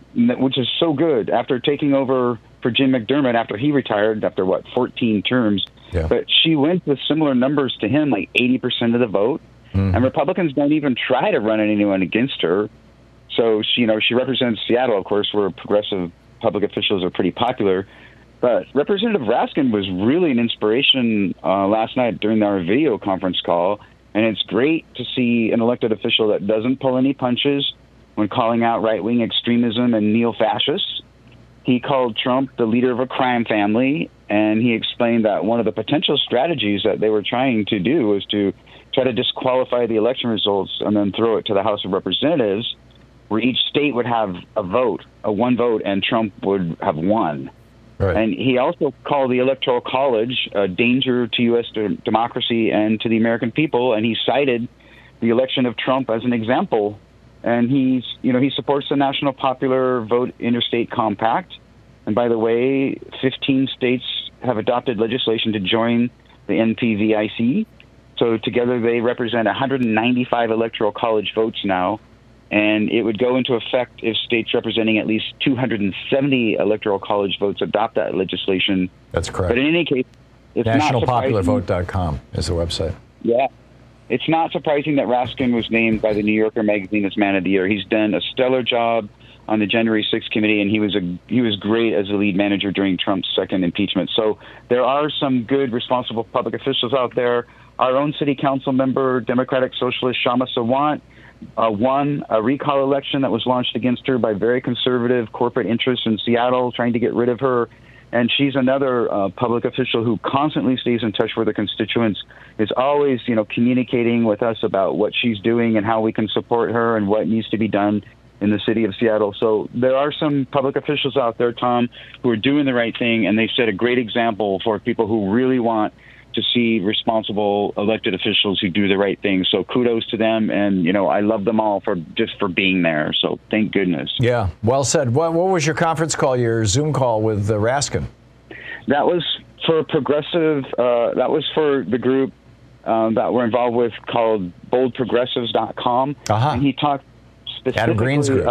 which is so good after taking over for Jim McDermott after he retired after, what, fourteen terms. Yeah. But she wins with similar numbers to him, like eighty percent of the vote. Mm. And Republicans don't even try to run anyone against her. So, she, you know, she represents Seattle, of course, where progressive public officials are pretty popular. But Representative Raskin was really an inspiration uh, last night during our video conference call. And it's great to see an elected official that doesn't pull any punches when calling out right-wing extremism and neo-fascists. He called Trump the leader of a crime family, and he explained that one of the potential strategies that they were trying to do was to try to disqualify the election results and then throw it to the House of Representatives, where each state would have a vote, a one vote, and Trump would have won. Right. And he also called the Electoral College a danger to U S de- democracy and to the American people, and he cited the election of Trump as an example. And he's, you know, he supports the National Popular Vote Interstate Compact. And by the way, fifteen states have adopted legislation to join the N P V I C. So together they represent one hundred ninety-five Electoral College votes now. And it would go into effect if states representing at least two hundred seventy Electoral College votes adopt that legislation. That's correct. But in any case, it's national popular not vote dot com is the website. Yeah. It's not surprising that Raskin was named by the New Yorker magazine as Man of the Year. He's done a stellar job on the January sixth committee, and he was a he was great as the lead manager during Trump's second impeachment. So there are some good, responsible public officials out there. Our own city council member, Democratic Socialist Shama Sawant, uh, won a recall election that was launched against her by very conservative corporate interests in Seattle, trying to get rid of her. And she's another uh, public official who constantly stays in touch with her constituents, is always, you know, communicating with us about what she's doing and how we can support her and what needs to be done in the city of Seattle. So there are some public officials out there, Tom, who are doing the right thing, and they set a great example for people who really want to see responsible elected officials who do the right thing. So kudos to them, and you know I love them all for just for being there. So thank goodness. Yeah, well said. What, what was your conference call, your Zoom call with uh, Raskin? That was for progressive. Uh, that was for the group uh, that we're involved with called bold progressives dot com. Uh-huh. And he talked specifically. Adam Green's group. Uh,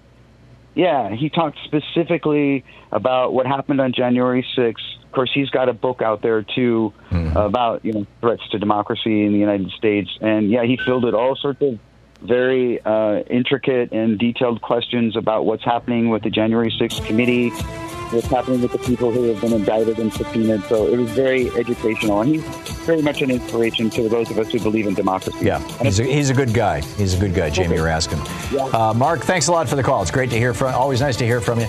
yeah, he talked specifically about what happened on January sixth. Of course, he's got a book out there, too, mm-hmm. about, you know, threats to democracy in the United States. And, yeah, he fielded all sorts of very uh, intricate and detailed questions about what's happening with the January sixth committee, what's happening with the people who have been indicted and subpoenaed. So it was very educational. And he's very much an inspiration to those of us who believe in democracy. Yeah, he's a, he's a good guy. He's a good guy, Jamie Raskin. Yeah. Uh, Mark, thanks a lot for the call. It's great to hear from. Always nice to hear from you.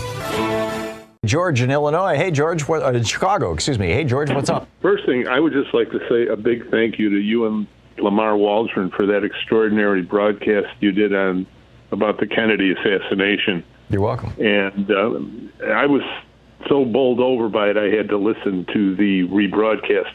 George in Illinois. Hey, George. What, uh, in Chicago, excuse me. Hey, George, what's up? First thing, I would just like to say a big thank you to you and Lamar Waldron for that extraordinary broadcast you did on about the Kennedy assassination. You're welcome. And uh, I was so bowled over by it, I had to listen to the rebroadcast.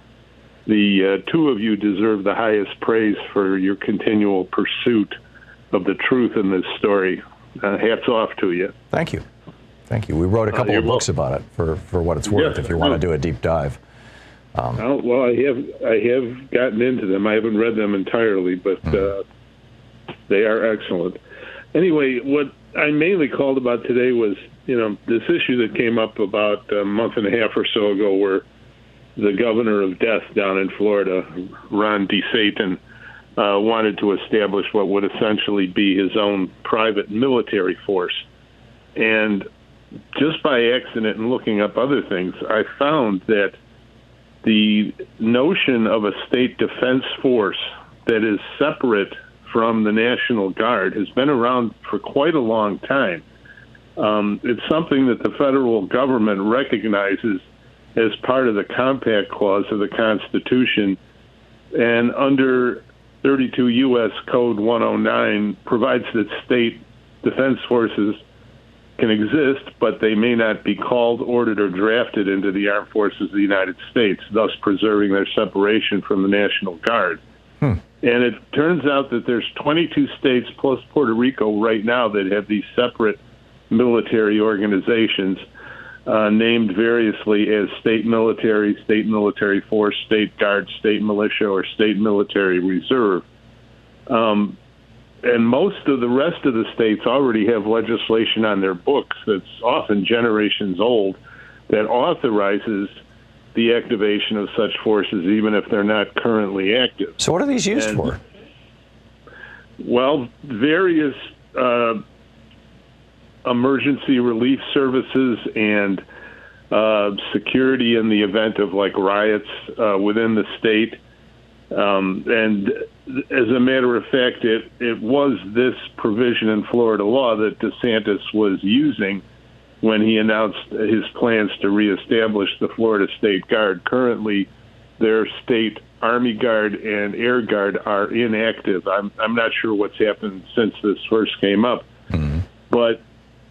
The uh, two of you deserve the highest praise for your continual pursuit of the truth in this story. Uh, hats off to you. Thank you. Thank you. We wrote a couple uh, of books welcome. about it for, for what it's worth, yes, if you want to do a deep dive. Um, oh, well, I have I have gotten into them. I haven't read them entirely, but hmm. uh, they are excellent. Anyway, what I mainly called about today was, you know, this issue that came up about a month and a half or so ago where the governor of death down in Florida, Ron DeSantis, uh, wanted to establish what would essentially be his own private military force. And just by accident and looking up other things, I found that the notion of a state defense force that is separate from the National Guard has been around for quite a long time. Um, it's something that the federal government recognizes as part of the Compact Clause of the Constitution, and under thirty-two U S Code one oh nine provides that state defense forces can exist, but they may not be called, ordered, or drafted into the armed forces of the United States, thus preserving their separation from the National Guard. Hmm. And it turns out that there's twenty-two states plus Puerto Rico right now that have these separate military organizations uh, named variously as state military, state military force, state guard, state militia, or state military reserve. Um, and most of the rest of the states already have legislation on their books that's often generations old that authorizes the activation of such forces, even if they're not currently active. So what are these used and, for? Well, various uh, emergency relief services and uh, security in the event of like riots uh, within the state. Um, and as a matter of fact, it, it was this provision in Florida law that DeSantis was using when he announced his plans to reestablish the Florida State Guard. Currently, their state Army Guard and Air Guard are inactive. I'm I'm not sure what's happened since this first came up. Mm-hmm. But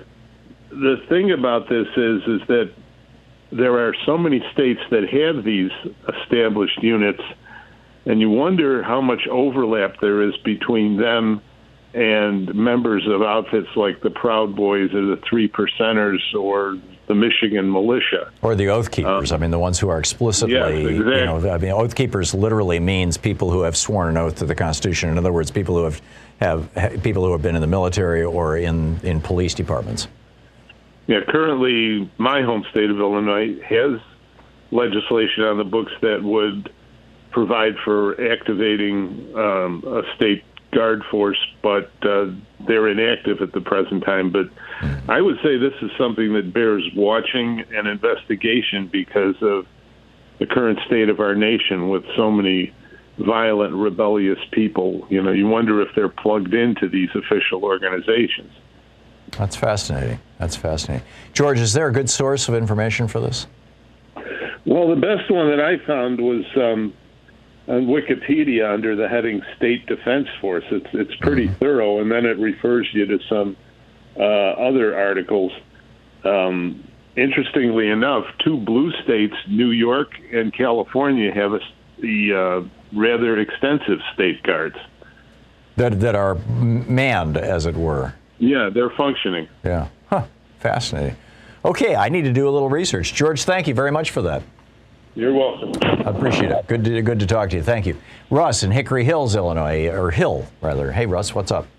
the thing about this is is that there are so many states that have these established units, and you wonder how much overlap there is between them and members of outfits like the Proud Boys or the Three Percenters or the Michigan Militia. Or the Oath Keepers. Um, I mean, the ones who are explicitly, yes, exactly. you know, I mean, Oath Keepers literally means people who have sworn an oath to the Constitution. In other words, people who have, have people who have been in the military or in, in police departments. Yeah, currently my home state of Illinois has legislation on the books that would provide for activating um, a state guard force, but uh, they're inactive at the present time. But I would say this is something that bears watching and investigation because of the current state of our nation with so many violent, rebellious people. You know, you wonder if they're plugged into these official organizations. That's fascinating. That's fascinating. George, is there a good source of information for this? Well, the best one that I found was um, on Wikipedia under the heading State Defense Force. It's it's pretty mm-hmm. thorough, and then it refers you to some uh, other articles. Um, interestingly enough, two blue states, New York and California, have a, the uh, rather extensive state guards. That, that are manned, as it were. Yeah, they're functioning. Yeah. Huh. Fascinating. Okay, I need to do a little research. George, thank you very much for that. You're welcome. I appreciate it. Good to, good to talk to you. Thank you. Russ in Hickory Hills, Illinois, or Hill, rather. Hey, Russ, what's up?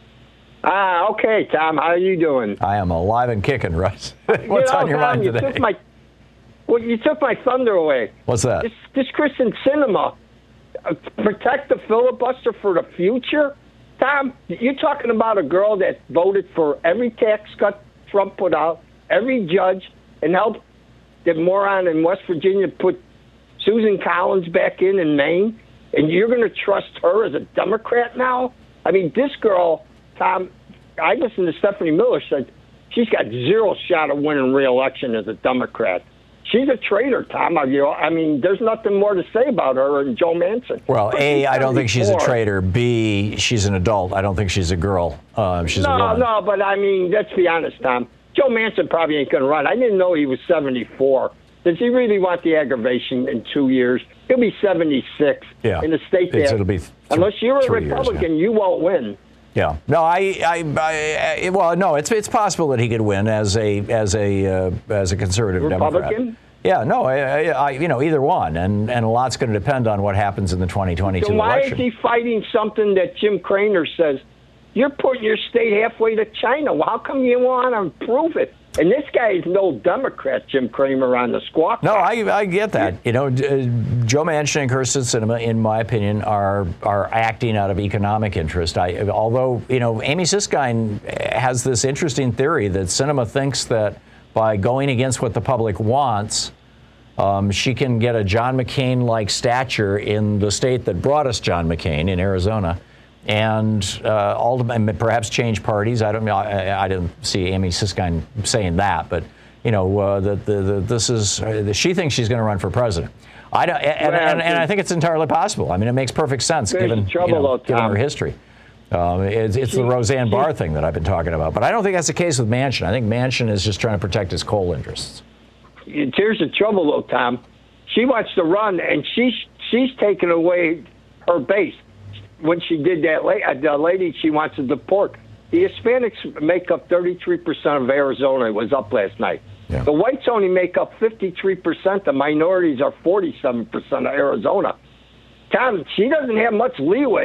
Ah, okay, Tom. How are you doing? I am alive and kicking, Russ. What's you know, on your Tom, mind you today? Took my, well, you took my thunder away. What's that? This, this Christian Cinema, uh, protect the filibuster for the future? Tom, you're talking about a girl that voted for every tax cut Trump put out, every judge, and helped the moron in West Virginia put Susan Collins back in in Maine, and you're going to trust her as a Democrat now? I mean, this girl, Tom, I listened to Stephanie Miller, said she's got zero shot of winning re-election as a Democrat. She's a traitor, Tom. You know, I mean, there's nothing more to say about her and Joe Manchin. Well, A, I don't think she's a traitor. B, she's an adult. I don't think she's a girl. Um, she's no, a woman. No, but I mean, let's be honest, Tom. Joe Manchin probably ain't going to run. I didn't know he was seventy-four. Does he really want the aggravation in two years? He'll be seventy-six yeah. in the state it's, that, it'll be th- unless you're a Republican, Republican, years, yeah. you won't win. Yeah. No, I, I, I, well, no, it's it's possible that he could win as a as a uh, as a conservative Republican? Democrat. Yeah, no, I, I, I, you know, either one, and and a lot's going to depend on what happens in the twenty twenty-two so why election. Is he fighting something that Jim Craner says? You're putting your state halfway to China. Well, how come you want to prove it? And this guy is no Democrat, Jim Cramer, on the squawk. No, I, I get that. You know, uh, Joe Manchin and Kyrsten Sinema, in my opinion, are are acting out of economic interest. I, although, you know, Amy Siskine has this interesting theory that Sinema thinks that by going against what the public wants, um, she can get a John McCain-like stature in the state that brought us John McCain in Arizona. And uh, ultimately, perhaps change parties. I don't know. I, I didn't see Amy Siskine saying that, but you know, uh, that the, the, this is. Uh, she thinks she's going to run for president. I don't, and, well, and, and I think it's entirely possible. I mean, it makes perfect sense given, you know, given her history. Um, it's it's she, the Roseanne Barr she, thing that I've been talking about, but I don't think that's the case with Manchin. I think Manchin is just trying to protect his coal interests. Here's the trouble, though, Tom. She wants to run, and she's she's taken away her base. When she did that, the lady she wants to deport, the Hispanics make up thirty-three percent of Arizona. It was up last night. Yeah. The whites only make up fifty-three percent. The minorities are forty-seven percent of Arizona. Tom, she doesn't have much leeway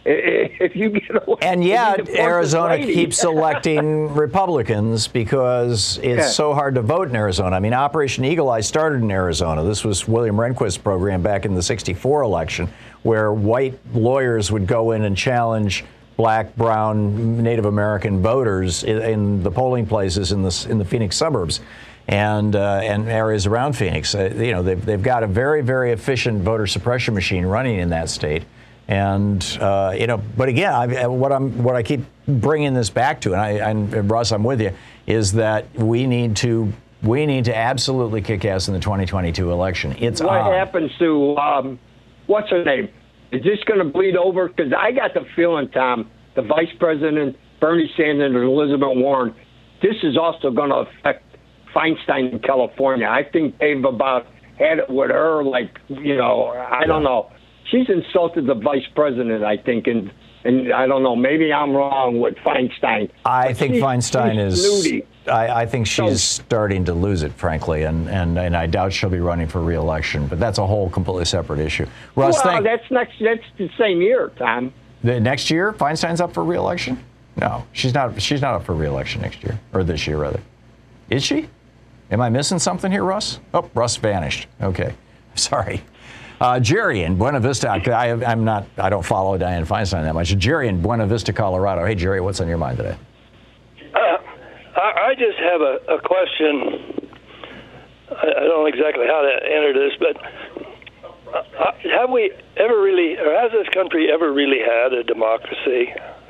If you get away, and yet Arizona keeps electing Republicans because it's yeah. so hard to vote in Arizona. I mean, Operation Eagle Eye started in Arizona. This was William Rehnquist's program back in the sixty-four election, where white lawyers would go in and challenge black, brown, Native American voters in, in the polling places in the in the Phoenix suburbs and uh, and areas around Phoenix. Uh, you know, they've they've got a very very efficient voter suppression machine running in that state. And uh, you know, but again, I, what I'm, what I keep bringing this back to, and, I, and Russ, I'm with you, is that we need to, we need to absolutely kick ass in the twenty twenty-two election. It's what on. happens to um, what's her name? Is this going to bleed over? Because I got the feeling, Tom, the Vice President, Bernie Sanders, and Elizabeth Warren, this is also going to affect Feinstein in California. I think they've about had it with her, like you know, I don't know. She's insulted the vice president, I think, and and I don't know. Maybe I'm wrong with Feinstein. I think she's, Feinstein she's is. snooty. I, I think she's So- starting to lose it, frankly, and, and and I doubt she'll be running for re-election. But that's a whole completely separate issue. Russ, well, thank, that's next. That's the same year, Tom. the next year Feinstein's up for re-election? No, she's not. She's not up for re-election next year, or this year rather. Is she? Am I missing something here, Russ? Oh, Russ vanished. Okay, sorry. Uh, Jerry in Buena Vista. I, I'm not. I don't follow Dianne Feinstein that much. Jerry in Buena Vista, Colorado. Hey, Jerry, what's on your mind today? Uh, I, I just have a, a question. I, I don't know exactly how to enter this, but uh, have we ever really, or has this country ever really had a democracy?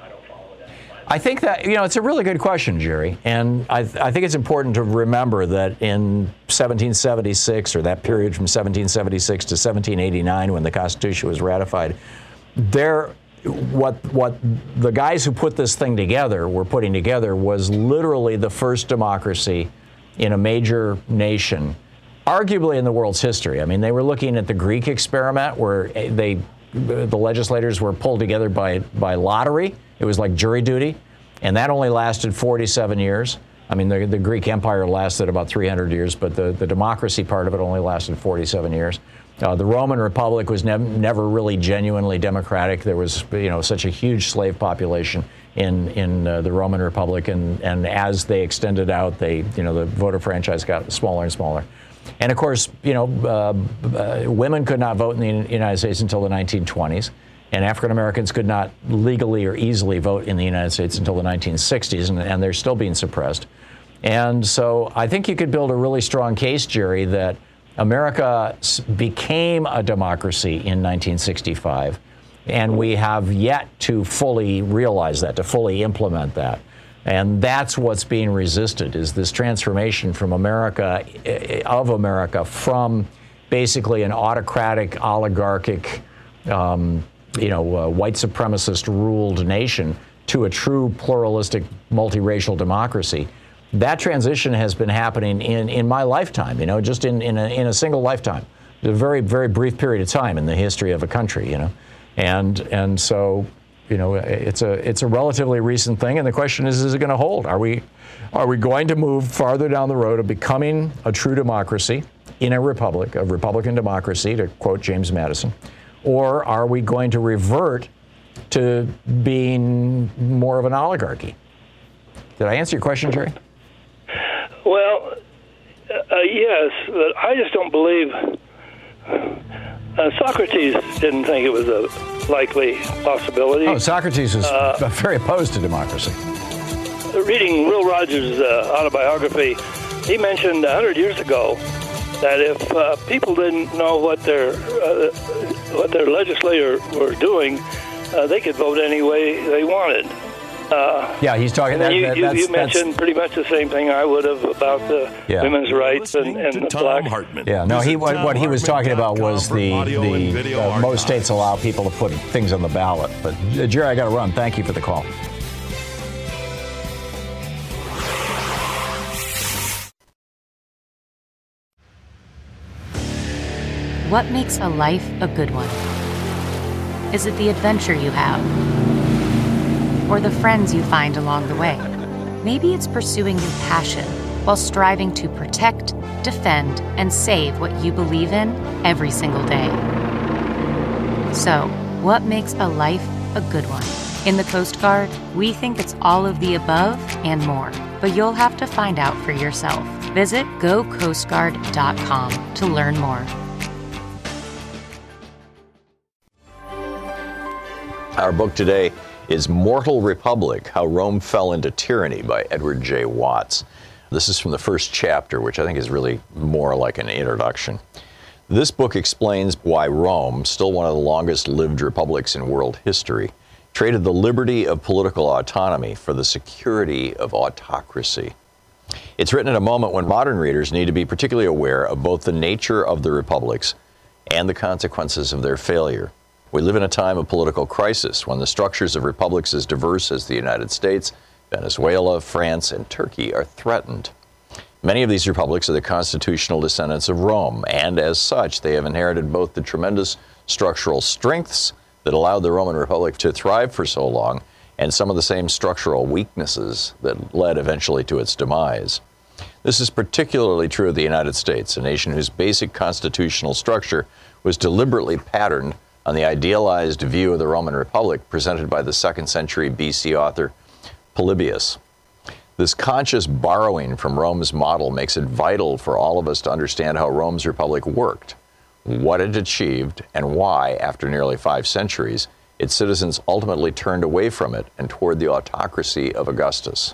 I think that, you know, it's a really good question, Jerry. And I, I think it's important to remember that in seventeen seventy-six, or that period from seventeen seventy-six to seventeen eighty-nine, when the Constitution was ratified, there, what, what the guys who put this thing together were putting together was literally the first democracy in a major nation, arguably in the world's history. I mean, they were looking at the Greek experiment, where they, the legislators were pulled together by, by lottery. It was like jury duty, and that only lasted forty-seven years. I mean, the, the Greek Empire lasted about three hundred years, but the, the democracy part of it only lasted forty-seven years. Uh, the Roman Republic was nev- never really genuinely democratic. There was, you know, such a huge slave population in in uh, the Roman Republic, and and as they extended out, they, you know, the voter franchise got smaller and smaller. And of course, you know, uh, uh, women could not vote in the United States until the nineteen twenties. And African Americans could not legally or easily vote in the United States until the nineteen sixties, and, and they're still being suppressed. And so I think you could build a really strong case, Jerry, that America became a democracy in nineteen sixty-five, and we have yet to fully realize that, to fully implement that. And that's what's being resisted, is this transformation from America, of America, from basically an autocratic, oligarchic, um, you know, uh, white supremacist ruled nation to a true pluralistic, multiracial democracy. That transition has been happening in, in my lifetime, you know, just in, in, a, in a single lifetime. A very, very brief period of time in the history of a country, you know. And and so, you know, it's a it's a relatively recent thing, and the question is, is it going to hold? Are we are we going to move farther down the road of becoming a true democracy in a republic, a Republican democracy, to quote James Madison? Or are we going to revert to being more of an oligarchy? Did I answer your question, Jerry? Well, uh, yes, but I just don't believe. Uh, Socrates didn't think it was a likely possibility. Oh, Socrates was uh, very opposed to democracy. Reading Will Rogers' uh, autobiography, he mentioned one hundred years ago that if uh, people didn't know what their uh, what their legislator were doing, uh, they could vote any way they wanted. Uh, yeah, he's talking. That, you, that, you, that's, you mentioned that's, pretty much the same thing I would have about the yeah. women's rights and, and the Tom black. Hartman. Yeah, no, he what, what he was talking about was the the uh, most states allow people to put things on the ballot. But uh, Jerry, I got to run. Thank you for the call. What makes a life a good one? Is it the adventure you have? Or the friends you find along the way? Maybe it's pursuing your passion while striving to protect, defend, and save what you believe in every single day. So, what makes a life a good one. In the Coast Guard, we think it's all of the above and more, but you'll have to find out for yourself. Visit go coast guard dot com to learn more. Our book today is Mortal Republic, How Rome Fell into Tyranny by Edward J. Watts. This is from the first chapter, which I think is really more like an introduction. This book explains why Rome, still one of the longest-lived republics in world history, traded the liberty of political autonomy for the security of autocracy. It's written at a moment when modern readers need to be particularly aware of both the nature of the republics and the consequences of their failure. We live in a time of political crisis when the structures of republics as diverse as the United States, Venezuela, France, and Turkey are threatened. Many of these republics are the constitutional descendants of Rome, and as such, they have inherited both the tremendous structural strengths that allowed the Roman Republic to thrive for so long, and some of the same structural weaknesses that led eventually to its demise. This is particularly true of the United States, a nation whose basic constitutional structure was deliberately patterned on the idealized view of the Roman Republic presented by the second century B C author Polybius. This conscious borrowing from Rome's model makes it vital for all of us to understand how Rome's republic worked, what it achieved, and why, after nearly five centuries, its citizens ultimately turned away from it and toward the autocracy of Augustus.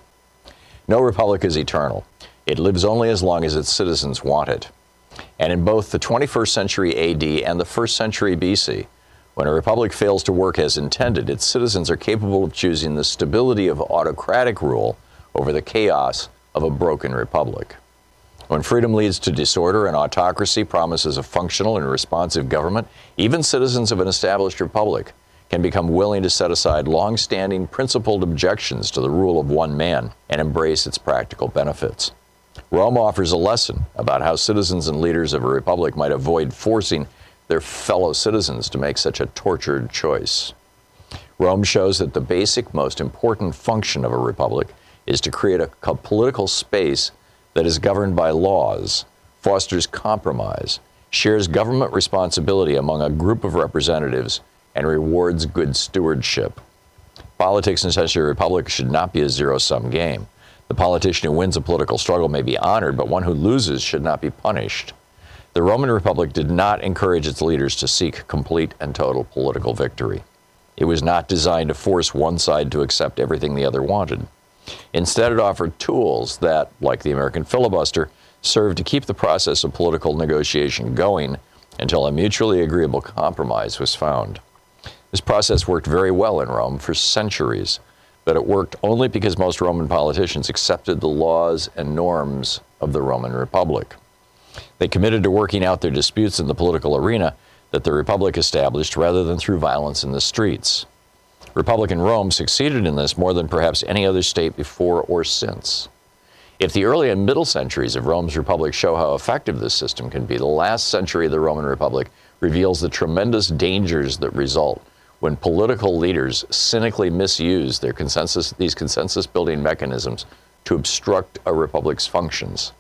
No republic is eternal. It lives only as long as its citizens want it. And in both the twenty-first century A D and the first century B C, when a republic fails to work as intended, its citizens are capable of choosing the stability of autocratic rule over the chaos of a broken republic. When freedom leads to disorder and autocracy promises a functional and responsive government, even citizens of an established republic can become willing to set aside long-standing principled objections to the rule of one man and embrace its practical benefits. Rome offers a lesson about how citizens and leaders of a republic might avoid forcing their fellow citizens to make such a tortured choice. Rome shows that the basic, most important function of a republic is to create a, a political space that is governed by laws, fosters compromise, shares government responsibility among a group of representatives, and rewards good stewardship. Politics in such a republic should not be a zero-sum game. The politician who wins a political struggle may be honored, but one who loses should not be punished. The Roman Republic did not encourage its leaders to seek complete and total political victory. It was not designed to force one side to accept everything the other wanted. Instead, it offered tools that, like the American filibuster, served to keep the process of political negotiation going until a mutually agreeable compromise was found. This process worked very well in Rome for centuries, but it worked only because most Roman politicians accepted the laws and norms of the Roman Republic. They committed to working out their disputes in the political arena that the Republic established rather than through violence in the streets. Republican Rome succeeded in this more than perhaps any other state before or since. If the early and middle centuries of Rome's Republic show how effective this system can be, the last century of the Roman Republic reveals the tremendous dangers that result when political leaders cynically misuse their consensus, these consensus-building mechanisms to obstruct a republic's functions.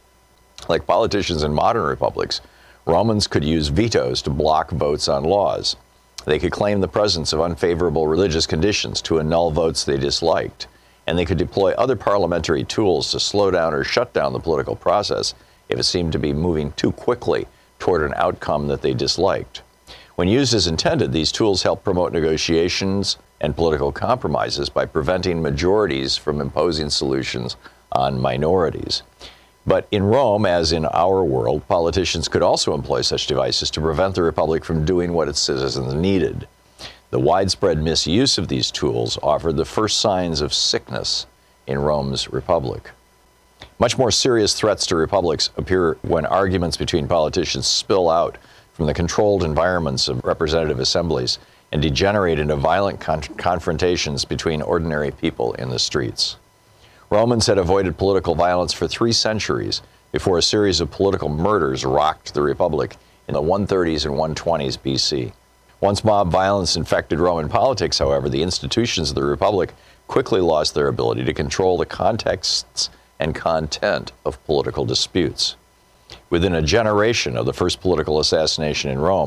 Like politicians in modern republics, Romans could use vetoes to block votes on laws. They could claim the presence of unfavorable religious conditions to annul votes they disliked, and they could deploy other parliamentary tools to slow down or shut down the political process if it seemed to be moving too quickly toward an outcome that they disliked. When used as intended, these tools help promote negotiations and political compromises by preventing majorities from imposing solutions on minorities. But in Rome, as in our world, politicians could also employ such devices to prevent the Republic from doing what its citizens needed. The widespread misuse of these tools offered the first signs of sickness in Rome's Republic. Much more serious threats to republics appear when arguments between politicians spill out from the controlled environments of representative assemblies and degenerate into violent con- confrontations between ordinary people in the streets. Romans had avoided political violence for three centuries before a series of political murders rocked the Republic in the one thirties and one twenties B C. Once mob violence infected Roman politics, however, the institutions of the Republic quickly lost their ability to control the contexts and content of political disputes. Within a generation of the first political assassination in Rome,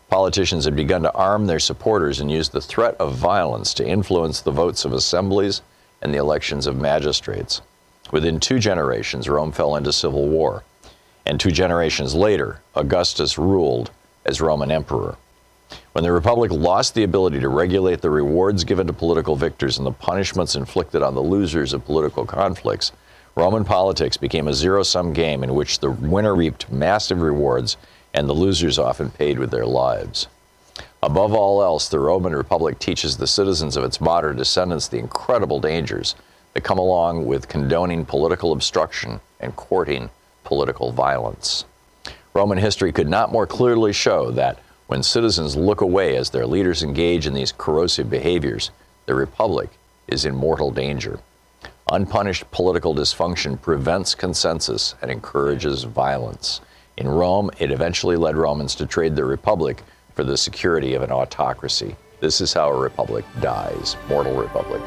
Politicians had begun to arm their supporters and use the threat of violence to influence the votes of assemblies and the elections of magistrates. Within two generations, Rome fell into civil war, and two generations later, Augustus ruled as Roman emperor. When the Republic lost the ability to regulate the rewards given to political victors and the punishments inflicted on the losers of political conflicts, Roman politics became a zero-sum game in which the winner reaped massive rewards and the losers often paid with their lives. Above all else, the Roman Republic teaches the citizens of its modern descendants the incredible dangers that come along with condoning political obstruction and courting political violence. Roman history could not more clearly show that when citizens look away as their leaders engage in these corrosive behaviors, the Republic is in mortal danger. Unpunished political dysfunction prevents consensus and encourages violence. In Rome, it eventually led Romans to trade the Republic for the security of an autocracy. This is how a republic dies. Mortal republic.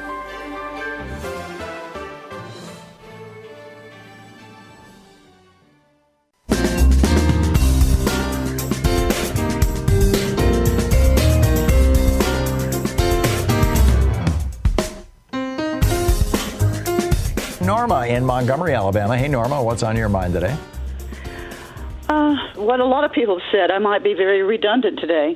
Norma in Montgomery, Alabama. Hey, Norma, what's on your mind today? Uh, what a lot of people have said. I might be very redundant today.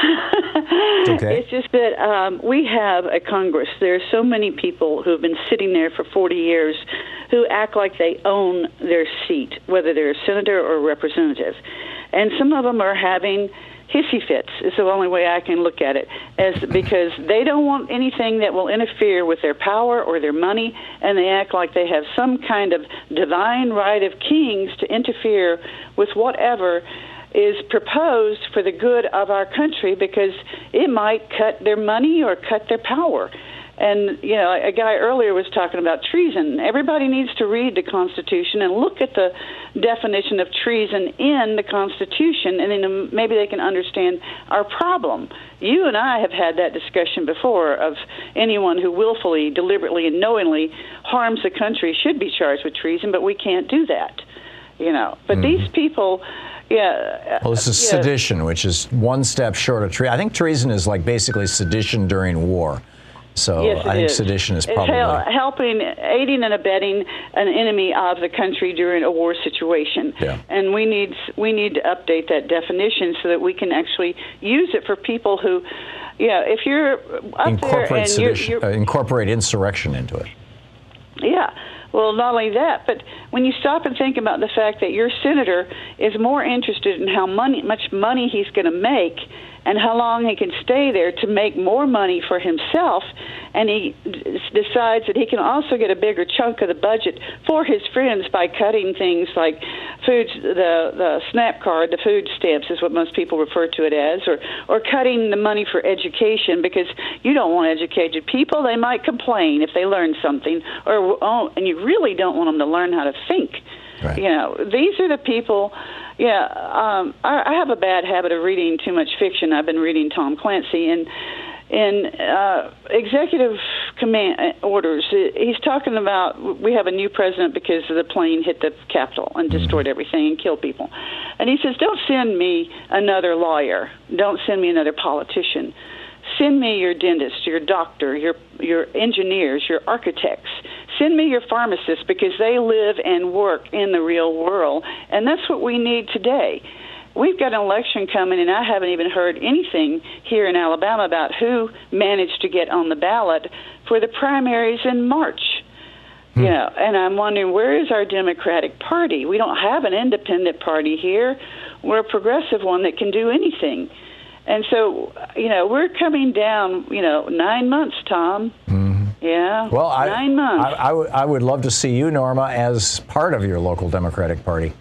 Okay. It's just that um, we have a Congress. There are so many people who have been sitting there for forty years who act like they own their seat, whether they're a senator or a representative. And some of them are having hissy fits, is the only way I can look at it, as because they don't want anything that will interfere with their power or their money, and they act like they have some kind of divine right of kings to interfere with whatever is proposed for the good of our country, because it might cut their money or cut their power. And, you know, a guy earlier was talking about treason. Everybody needs to read the Constitution and look at the definition of treason in the Constitution, and then maybe they can understand our problem. You and I have had that discussion before of anyone who willfully, deliberately, and knowingly harms the country should be charged with treason, but we can't do that, you know. But mm. these people... Yeah. Well, this is yeah. sedition, which is one step short of treason. I think treason is like basically sedition during war. So yes, I think is. sedition is it's probably hel- helping, aiding and abetting an enemy of the country during a war situation. Yeah. And we need we need to update that definition so that we can actually use it for people who, yeah, if you're up incorporate there and sedition, you're, you're uh, incorporate insurrection into it. Yeah. Well, not only that, but when you stop and think about the fact that your senator is more interested in how money, much money he's going to make and how long he can stay there to make more money for himself, and he d- decides that he can also get a bigger chunk of the budget for his friends by cutting things like food, the the SNAP card, the food stamps is what most people refer to it as, or or cutting the money for education, because you don't want educated people. They might complain if they learn something, or oh, and you really don't want them to learn how to think. Right. You know, these are the people. Yeah, um, I, I have a bad habit of reading too much fiction. I've been reading Tom Clancy, and in uh, executive command orders, he's talking about we have a new president because the plane hit the Capitol and destroyed everything and killed people. And he says, don't send me another lawyer. Don't send me another politician. Send me your dentist, your doctor, your your engineers, your architects. Send me your pharmacists, because they live and work in the real world. And that's what we need today. We've got an election coming, and I haven't even heard anything here in Alabama about who managed to get on the ballot for the primaries in March. Hmm. You know, and I'm wondering, where is our Democratic Party? We don't have an independent party here. We're a progressive one that can do anything. And so, you know, we're coming down, you know, nine months, Tom. Mm-hmm. Yeah, well, I, nine months. I, I, w- I would love to see you, Norma, as part of your local Democratic Party.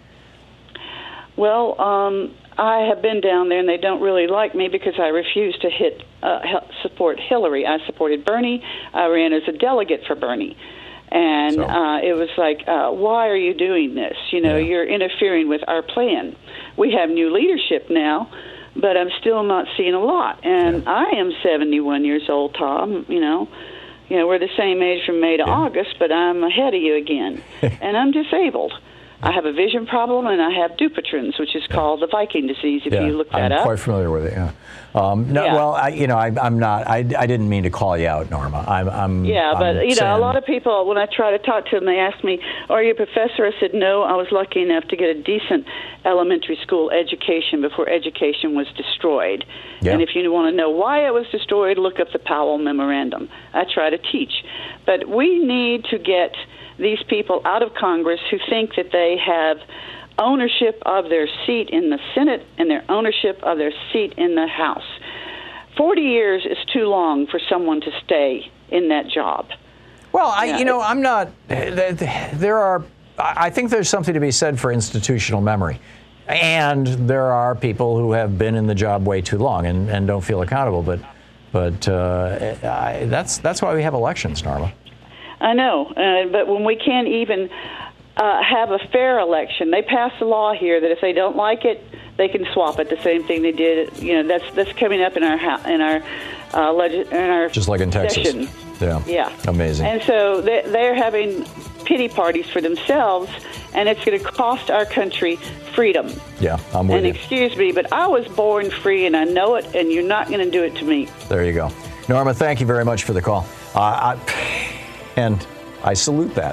Well, um, I have been down there, and they don't really like me because I refuse to hit uh, support Hillary. I supported Bernie. I ran as a delegate for Bernie. And so. uh, it was like, uh, why are you doing this? You know, yeah. You're interfering with our plan. We have new leadership now, but I'm still not seeing a lot. And yeah. I am seventy-one years old, Tom, you know. You know, we're the same age from May to yeah. August, but I'm ahead of you again. And I'm disabled. I have a vision problem, and I have Dupuytren's, which is called the Viking disease, if yeah, you look that I'm up. I'm quite familiar with it, yeah. Um, no, Yeah. Well, I, you know, I, I'm not, I, I didn't mean to call you out, Norma. I'm, I'm Yeah, but, I'm you know, saying, a lot of people, when I try to talk to them, they ask me, are you a professor? I said, no, I was lucky enough to get a decent elementary school education before education was destroyed. Yeah. And if you want to know why it was destroyed, look up the Powell Memorandum. I try to teach. But we need to get these people out of Congress who think that they have ownership of their seat in the Senate and their ownership of their seat in the House. Forty years is too long for someone to stay in that job. Well, I, Yeah, you know, I'm not. There are. I think there's something to be said for institutional memory, and there are people who have been in the job way too long and, and don't feel accountable. But, but uh, I, that's that's why we have elections, Norma. I know, uh, but when we can't even uh, have a fair election, they passed a law here that if they don't like it, they can swap it. The same thing they did. You know, that's that's coming up in our in our uh, legis- in our Just like in Texas. session. Yeah. Yeah. Amazing. And so they, they're having pity parties for themselves, and it's going to cost our country freedom. Yeah, I'm with And you. excuse me, but I was born free, and I know it, and you're not going to do it to me. There you go. Norma, thank you very much for the call. Uh, I, and I salute that.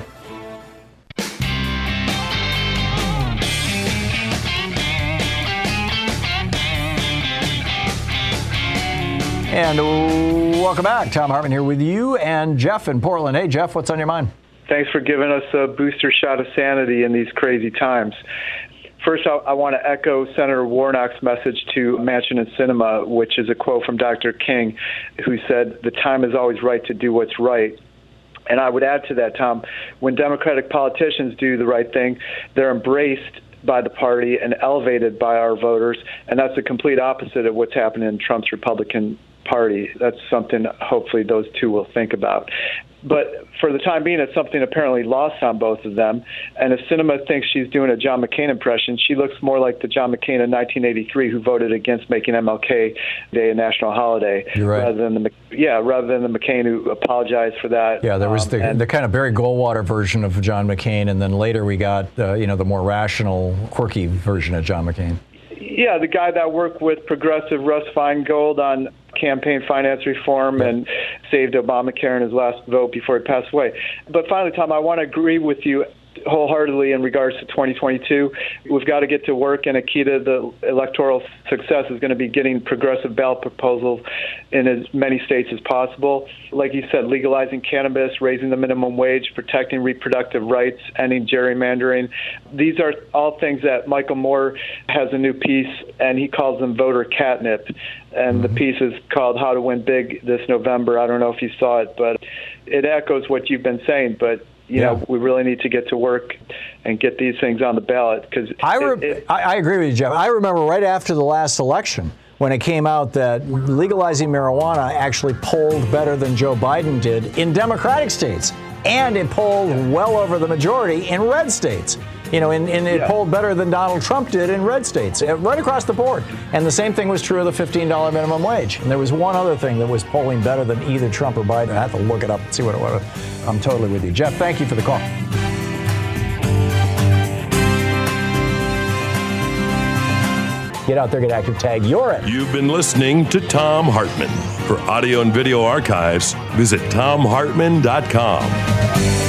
And welcome back. Tom Hartman here with you and Jeff in Portland. Hey, Jeff, what's on your mind? Thanks for giving us a booster shot of sanity in these crazy times. First, I, I want to echo Senator Warnock's message to Manchin and Sinema, which is a quote from Doctor King, who said, "The time is always right to do what's right." And I would add to that, Tom, when Democratic politicians do the right thing, they're embraced by the party and elevated by our voters, and that's the complete opposite of what's happening in Trump's Republican Party. That's something hopefully those two will think about. But for the time being, it's something apparently lost on both of them. And if Sinema thinks she's doing a John McCain impression, she looks more like the John McCain in nineteen eighty-three who voted against making M L K Day a national holiday. You're right. Rather than the yeah, rather than the McCain who apologized for that. Yeah, there was Um, the, and- the kind of Barry Goldwater version of John McCain, and then later we got, uh, you know, the more rational, quirky version of John McCain. Yeah, the guy that worked with progressive Russ Feingold on campaign finance reform and saved Obamacare in his last vote before he passed away. But finally, Tom, I want to agree with you wholeheartedly in regards to twenty twenty-two. We've got to get to work, and a key to the electoral success is going to be getting progressive ballot proposals in as many states as possible. Like you said, legalizing cannabis, raising the minimum wage, protecting reproductive rights, ending gerrymandering. These are all things that Michael Moore has a new piece, and he calls them voter catnip. And the piece is called How to Win Big this November. I don't know if you saw it, but it echoes what you've been saying. But you Yeah. know, we really need to get to work and get these things on the ballot because I, re- I, I agree with you, Jeff. I remember right after the last election when it came out that legalizing marijuana actually polled better than Joe Biden did in Democratic states. And it polled well over the majority in red states. You know, and, and it Yeah. polled better than Donald Trump did in red states, uh, right across the board. And the same thing was true of the fifteen dollars minimum wage. And there was one other thing that was polling better than either Trump or Biden. I have to look it up and see what it was. I'm totally with you. Jeff, thank you for the call. Get out there, get active, tag. You're it. You've been listening to Tom Hartman. For audio and video archives, visit tom hartman dot com.